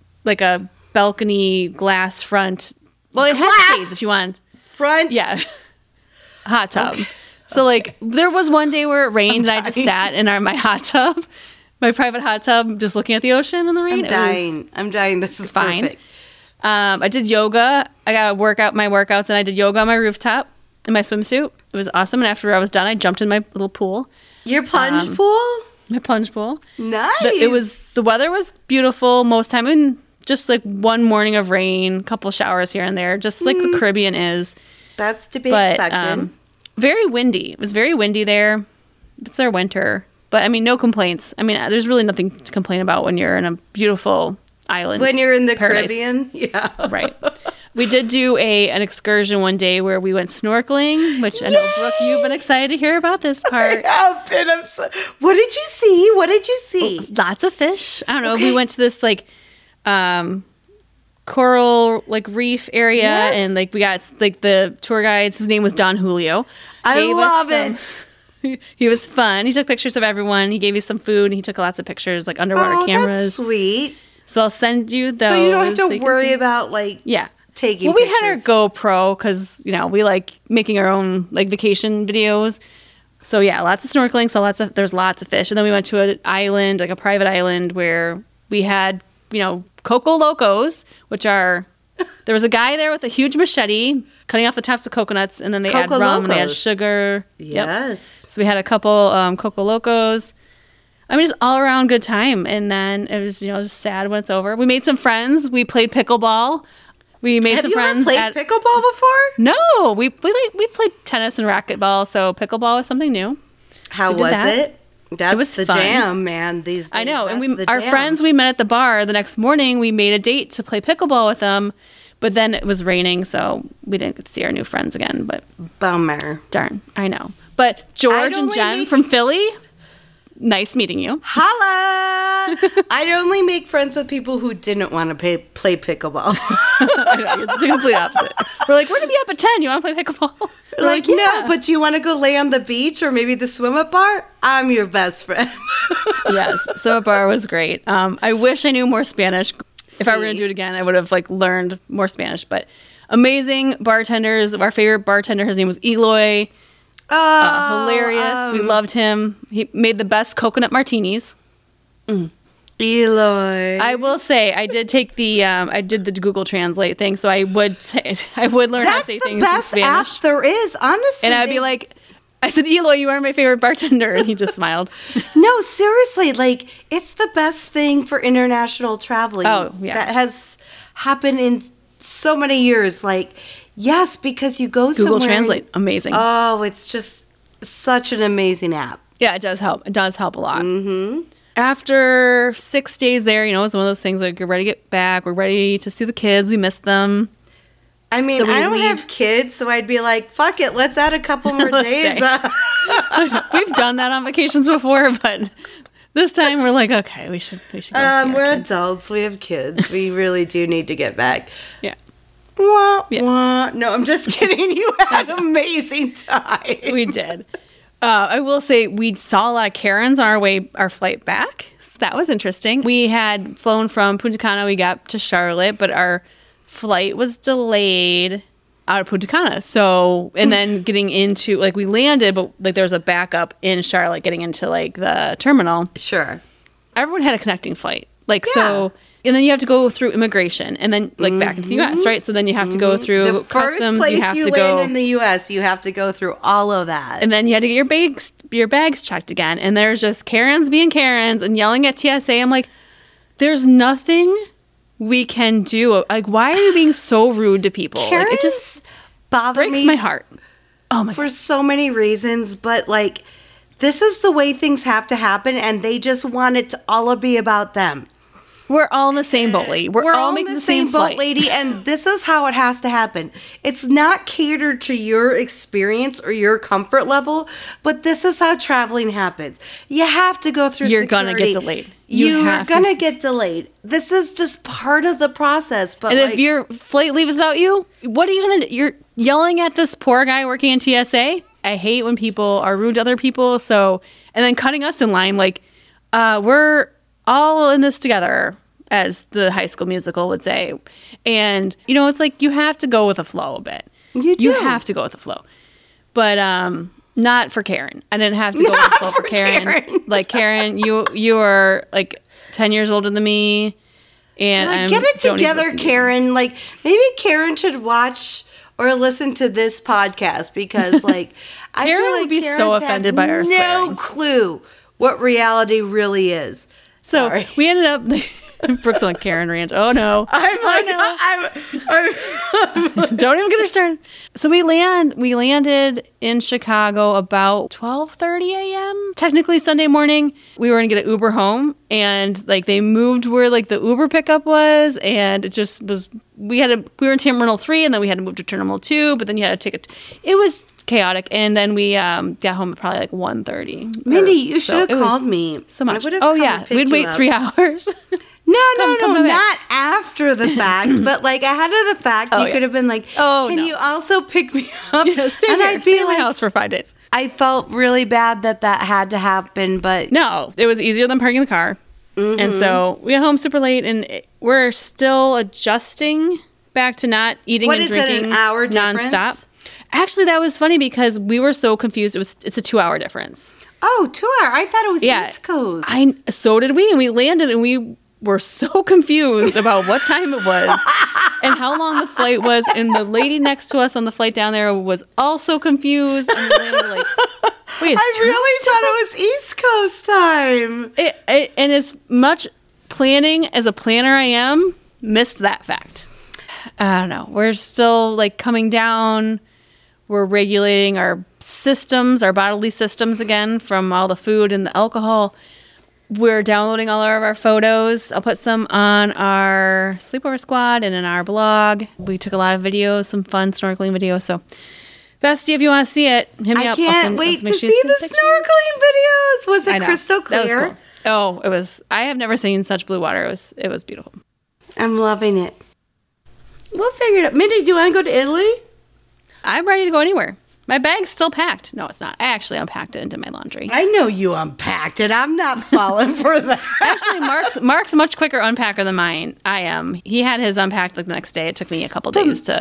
balcony glass front. Well, it had shades if you wanted. Front? Yeah. Hot tub. Okay. So like there was one day where it rained, and I just sat in my hot tub, my private hot tub, just looking at the ocean in the rain. I'm dying. This is fine. Perfect. I did yoga. I got to work out my workouts, and I did yoga on my rooftop in my swimsuit. It was awesome. And after I was done, I jumped in my little pool. Your plunge pool? My plunge pool. Nice. The weather was beautiful most time. I mean, just like one morning of rain, couple showers here and there, just like the Caribbean is. That's to be expected. Very windy. It was very windy there. It's their winter. But I mean, no complaints. I mean, there's really nothing to complain about when you're in a beautiful island. When you're in the paradise. Caribbean? Yeah. Right. We did do an excursion one day where we went snorkeling, which I know, Brooke, you've been excited to hear about this part. I have been. What did you see? What did you see? Lots of fish. I don't know. We went to this like coral like reef area, and like we got like the tour guides. His name was Don Julio. I love it. He was fun. He took pictures of everyone. He gave you some food, and he took lots of pictures, like underwater cameras. That's sweet. So I'll send you those. So you don't have to worry about like taking we pictures. had our GoPro because, you know, we like making our own like vacation videos. So yeah, lots of snorkeling. So there's lots of fish. And then we went to an island, like a private island where we had, you know, Coco Locos, which are, there was a guy there with a huge machete cutting off the tops of coconuts, and then they add rum and they add sugar. Yes. Yep. So we had a couple Coco Locos. I mean, just all around good time. And then it was, you know, just sad when it's over. We made some friends. We played pickleball. We made some friends. Have you ever played pickleball before? No, we played tennis and racquetball. So pickleball was something new. How was it? That's it was the fun. jam, man. These days, I know, and our friends we met at the bar the next morning. We made a date to play pickleball with them, but then it was raining, so we didn't get to see our new friends again. But bummer. Darn, I know. But George and Jen from Philly. Nice meeting you. Holla! I'd only make friends with people who didn't want to play pickleball. I know, you're the complete opposite. We're like, we're going to be up at 10. You want to play pickleball? Like, no, but you want to go lay on the beach or maybe the swim-up bar? I'm your best friend. Yes, swim-up bar was great. I wish I knew more Spanish. If I were going to do it again, I would have like learned more Spanish. But amazing bartenders. Our favorite bartender, his name was Eloy. Hilarious. We loved him. He made the best coconut martinis. Eloy. I will say I did take I did the Google Translate thing, so I would learn how to say things in Spanish. That's the best app there is, honestly. And I'd be like, I said, Eloy, you are my favorite bartender, and he just smiled. No, seriously, like it's the best thing for international traveling. Oh, yeah. That has happened in so many years. Like, yes, because you go somewhere. Google Translate, amazing. Oh, it's just such an amazing app. Yeah, it does help. It does help a lot. Mm-hmm. After 6 days there, you know, it's one of those things like you're ready to get back. We're ready to see the kids. We missed them. I mean, I don't have kids, so I'd be like, fuck it, let's add a couple more days. We've done that on vacations before, but this time we're like, okay, we should go see our we're kids. adults. We have kids. We really do need to get back. Yeah. Wah, wah. No, I'm just kidding. You had an amazing time. We did. I will say we saw a lot of Karens on our flight back. So that was interesting. We had flown from Punta Cana. We got to Charlotte, but our flight was delayed out of Punta Cana. So, and then getting into, like, we landed, but like there was a backup in Charlotte getting into like the terminal. Sure. Everyone had a connecting flight. Like, so, and then you have to go through immigration and then like back into the U.S., right? So then you have to go through the first customs. place you have you to land go in the U.S., you have to go through all of that. and then you had to get your bags checked again. And there's just Karens being Karens and yelling at TSA. I'm like, there's nothing we can do. Like, why are you being so rude to people? Karens like, it just bother breaks me my heart. Oh my for God. so many reasons, but like, this is the way things have to happen, and they just want it to all be about them. We're all in the same boat, lady. We're all making the same boat, flight. lady, and this is how it has to happen. It's not catered to your experience or your comfort level, but this is how traveling happens. You have to go through You're security. gonna get delayed. You're gonna get delayed. This is just part of the process. But And like, if your flight leaves without you, what are you gonna do? You're yelling at this poor guy working in TSA. I hate when people are rude to other people. So, and then cutting us in line, like, we're all in this together, as the High School Musical would say. And, you know, it's like you have to go with the flow a bit. You do. You have to go with the flow. But not for Karen. I didn't have to go with the flow for Karen. Like, Karen, you are like 10 years older than me. And like, I get it together, Karen. Like, maybe Karen should watch or listen to this podcast, because like I Karen feel like would be Karens so have offended by our no swearing. clue what reality really is. So Sorry. we ended up Brooke's on Karen Ranch. Oh no. I'm Don't even get her started. So we landed in Chicago about 12:30 a.m. Technically Sunday morning. We were gonna get an Uber home, and like they moved where like the Uber pickup was, and it just was. We were in Terminal 3, and then we had to move to Terminal 2, but then you had to take it was chaotic, and then we got home at probably like 1:30. Mindy, you should have called me. So much. I would have Oh come yeah, and picked we'd you wait up. 3 hours. No, come back. not after the fact, but like ahead of the fact, Oh, you yeah. could have been like, Oh, can no. you also pick me up? Yeah, stay and here. I'd Stay be in my like, house for 5 days. I felt really bad that had to happen, but No, it was easier than parking the car. And so we got home super late, and we're still adjusting back to not eating What and is it, drinking an hour difference? nonstop. Actually, that was funny because we were so confused. It's a 2-hour difference. oh, 2 hour. I thought it was Yeah, East Coast. So did we, and we landed, and we were so confused about what time it was and how long the flight was. And the lady next to us on the flight down there was also confused. And we landed like, wait, it's I 2 really thought it was East Coast time. And as much planning as a planner I am, missed that fact. I don't know. We're still like coming down. We're regulating our systems, our bodily systems again from all the food and the alcohol. We're downloading all of our photos. I'll put some on our Sleepover Squad and in our blog. We took a lot of videos, some fun snorkeling videos. So, Bestie, if you want to see it, hit me I up. can't wait to see the snorkeling videos. Was I it know. crystal That was clear? cool. Oh, it was. I have never seen such blue water. It was beautiful. I'm loving it. We'll figure it out. Mindy, do you want to go to Italy? I'm ready to go anywhere. My bag's still packed. No, it's not. I actually unpacked it into my laundry. I know you unpacked it. I'm not falling for that. Actually, Mark's a much quicker unpacker than mine. I am. He had his unpacked like the next day. It took me a couple days to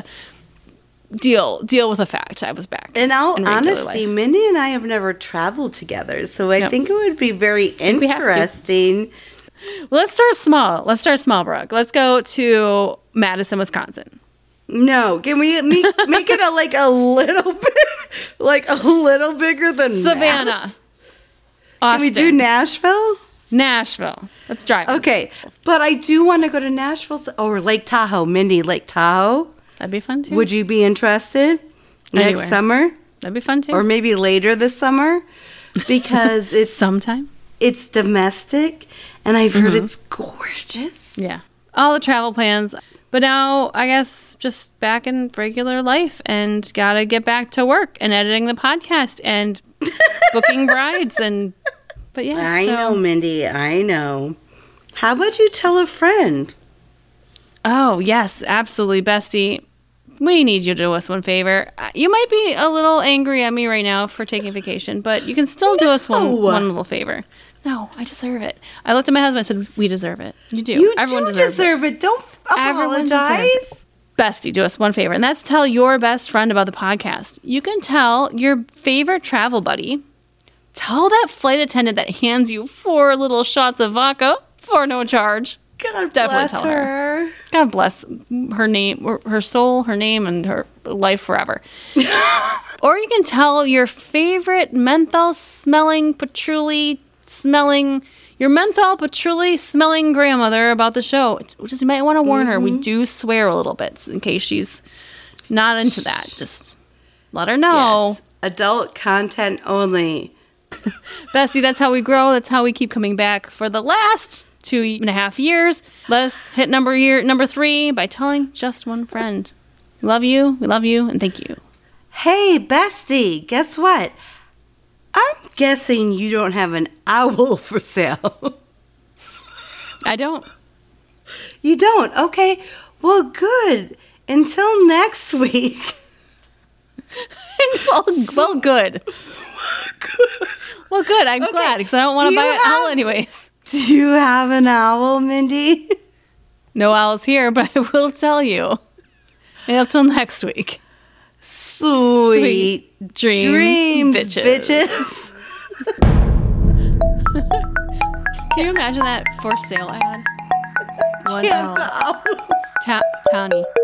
deal with the fact I was back. In all in regular honesty, life. Mindy and I have never traveled together, so I Yep. think it would be very we have to. interesting. Well, let's start small, Brooke. Let's go to Madison, Wisconsin. No, can we make it a little bit, a little bigger than Savannah. Mass? Austin. Can we do Nashville? Nashville. Let's drive. Okay, but I do want to go to Nashville or Lake Tahoe. Mindy, Lake Tahoe. That'd be fun too. Would you be interested Anywhere. next summer That'd be fun too. or maybe later this summer? Because it's sometime. It's domestic, and I've heard Mm-hmm. it's gorgeous. Yeah. All the travel plans. But now, I guess, just back in regular life and gotta get back to work and editing the podcast and booking brides but yeah. I know, Mindy. I know. How about you tell a friend? Oh, yes, absolutely, bestie. We need you to do us one favor. You might be a little angry at me right now for taking vacation, but you can still do us one little favor. No, I deserve it. I looked at my husband and said, we deserve it. You do. You Everyone do deserve it. Don't apologize. Bestie, do us one favor, and that's tell your best friend about the podcast. You can tell your favorite travel buddy. Tell that flight attendant that hands you 4 little shots of vodka for no charge. God Definitely bless tell her. God bless her name, her soul, her name, and her life forever. Or you can tell your favorite menthol patchouli smelling grandmother about the show. Which is, you might want to warn her. We do swear a little bit in case she's not into that. Just let her know. Yes. Adult content only. Bestie, that's how we grow. That's how we keep coming back for the last 2.5 years. Let's hit number 3 by telling just one friend. We love you, and thank you. Hey, bestie, guess what? I'm guessing you don't have an owl for sale. I don't. You don't? Okay. Well, good. Until next week. well, good. Well, good. I'm glad because I don't want to buy an owl anyways. Do you have an owl, Mindy? No owls here, but I will tell you. And until next week. Sweet dreams, bitches. Can you imagine that for sale ad? One owl. Tawny.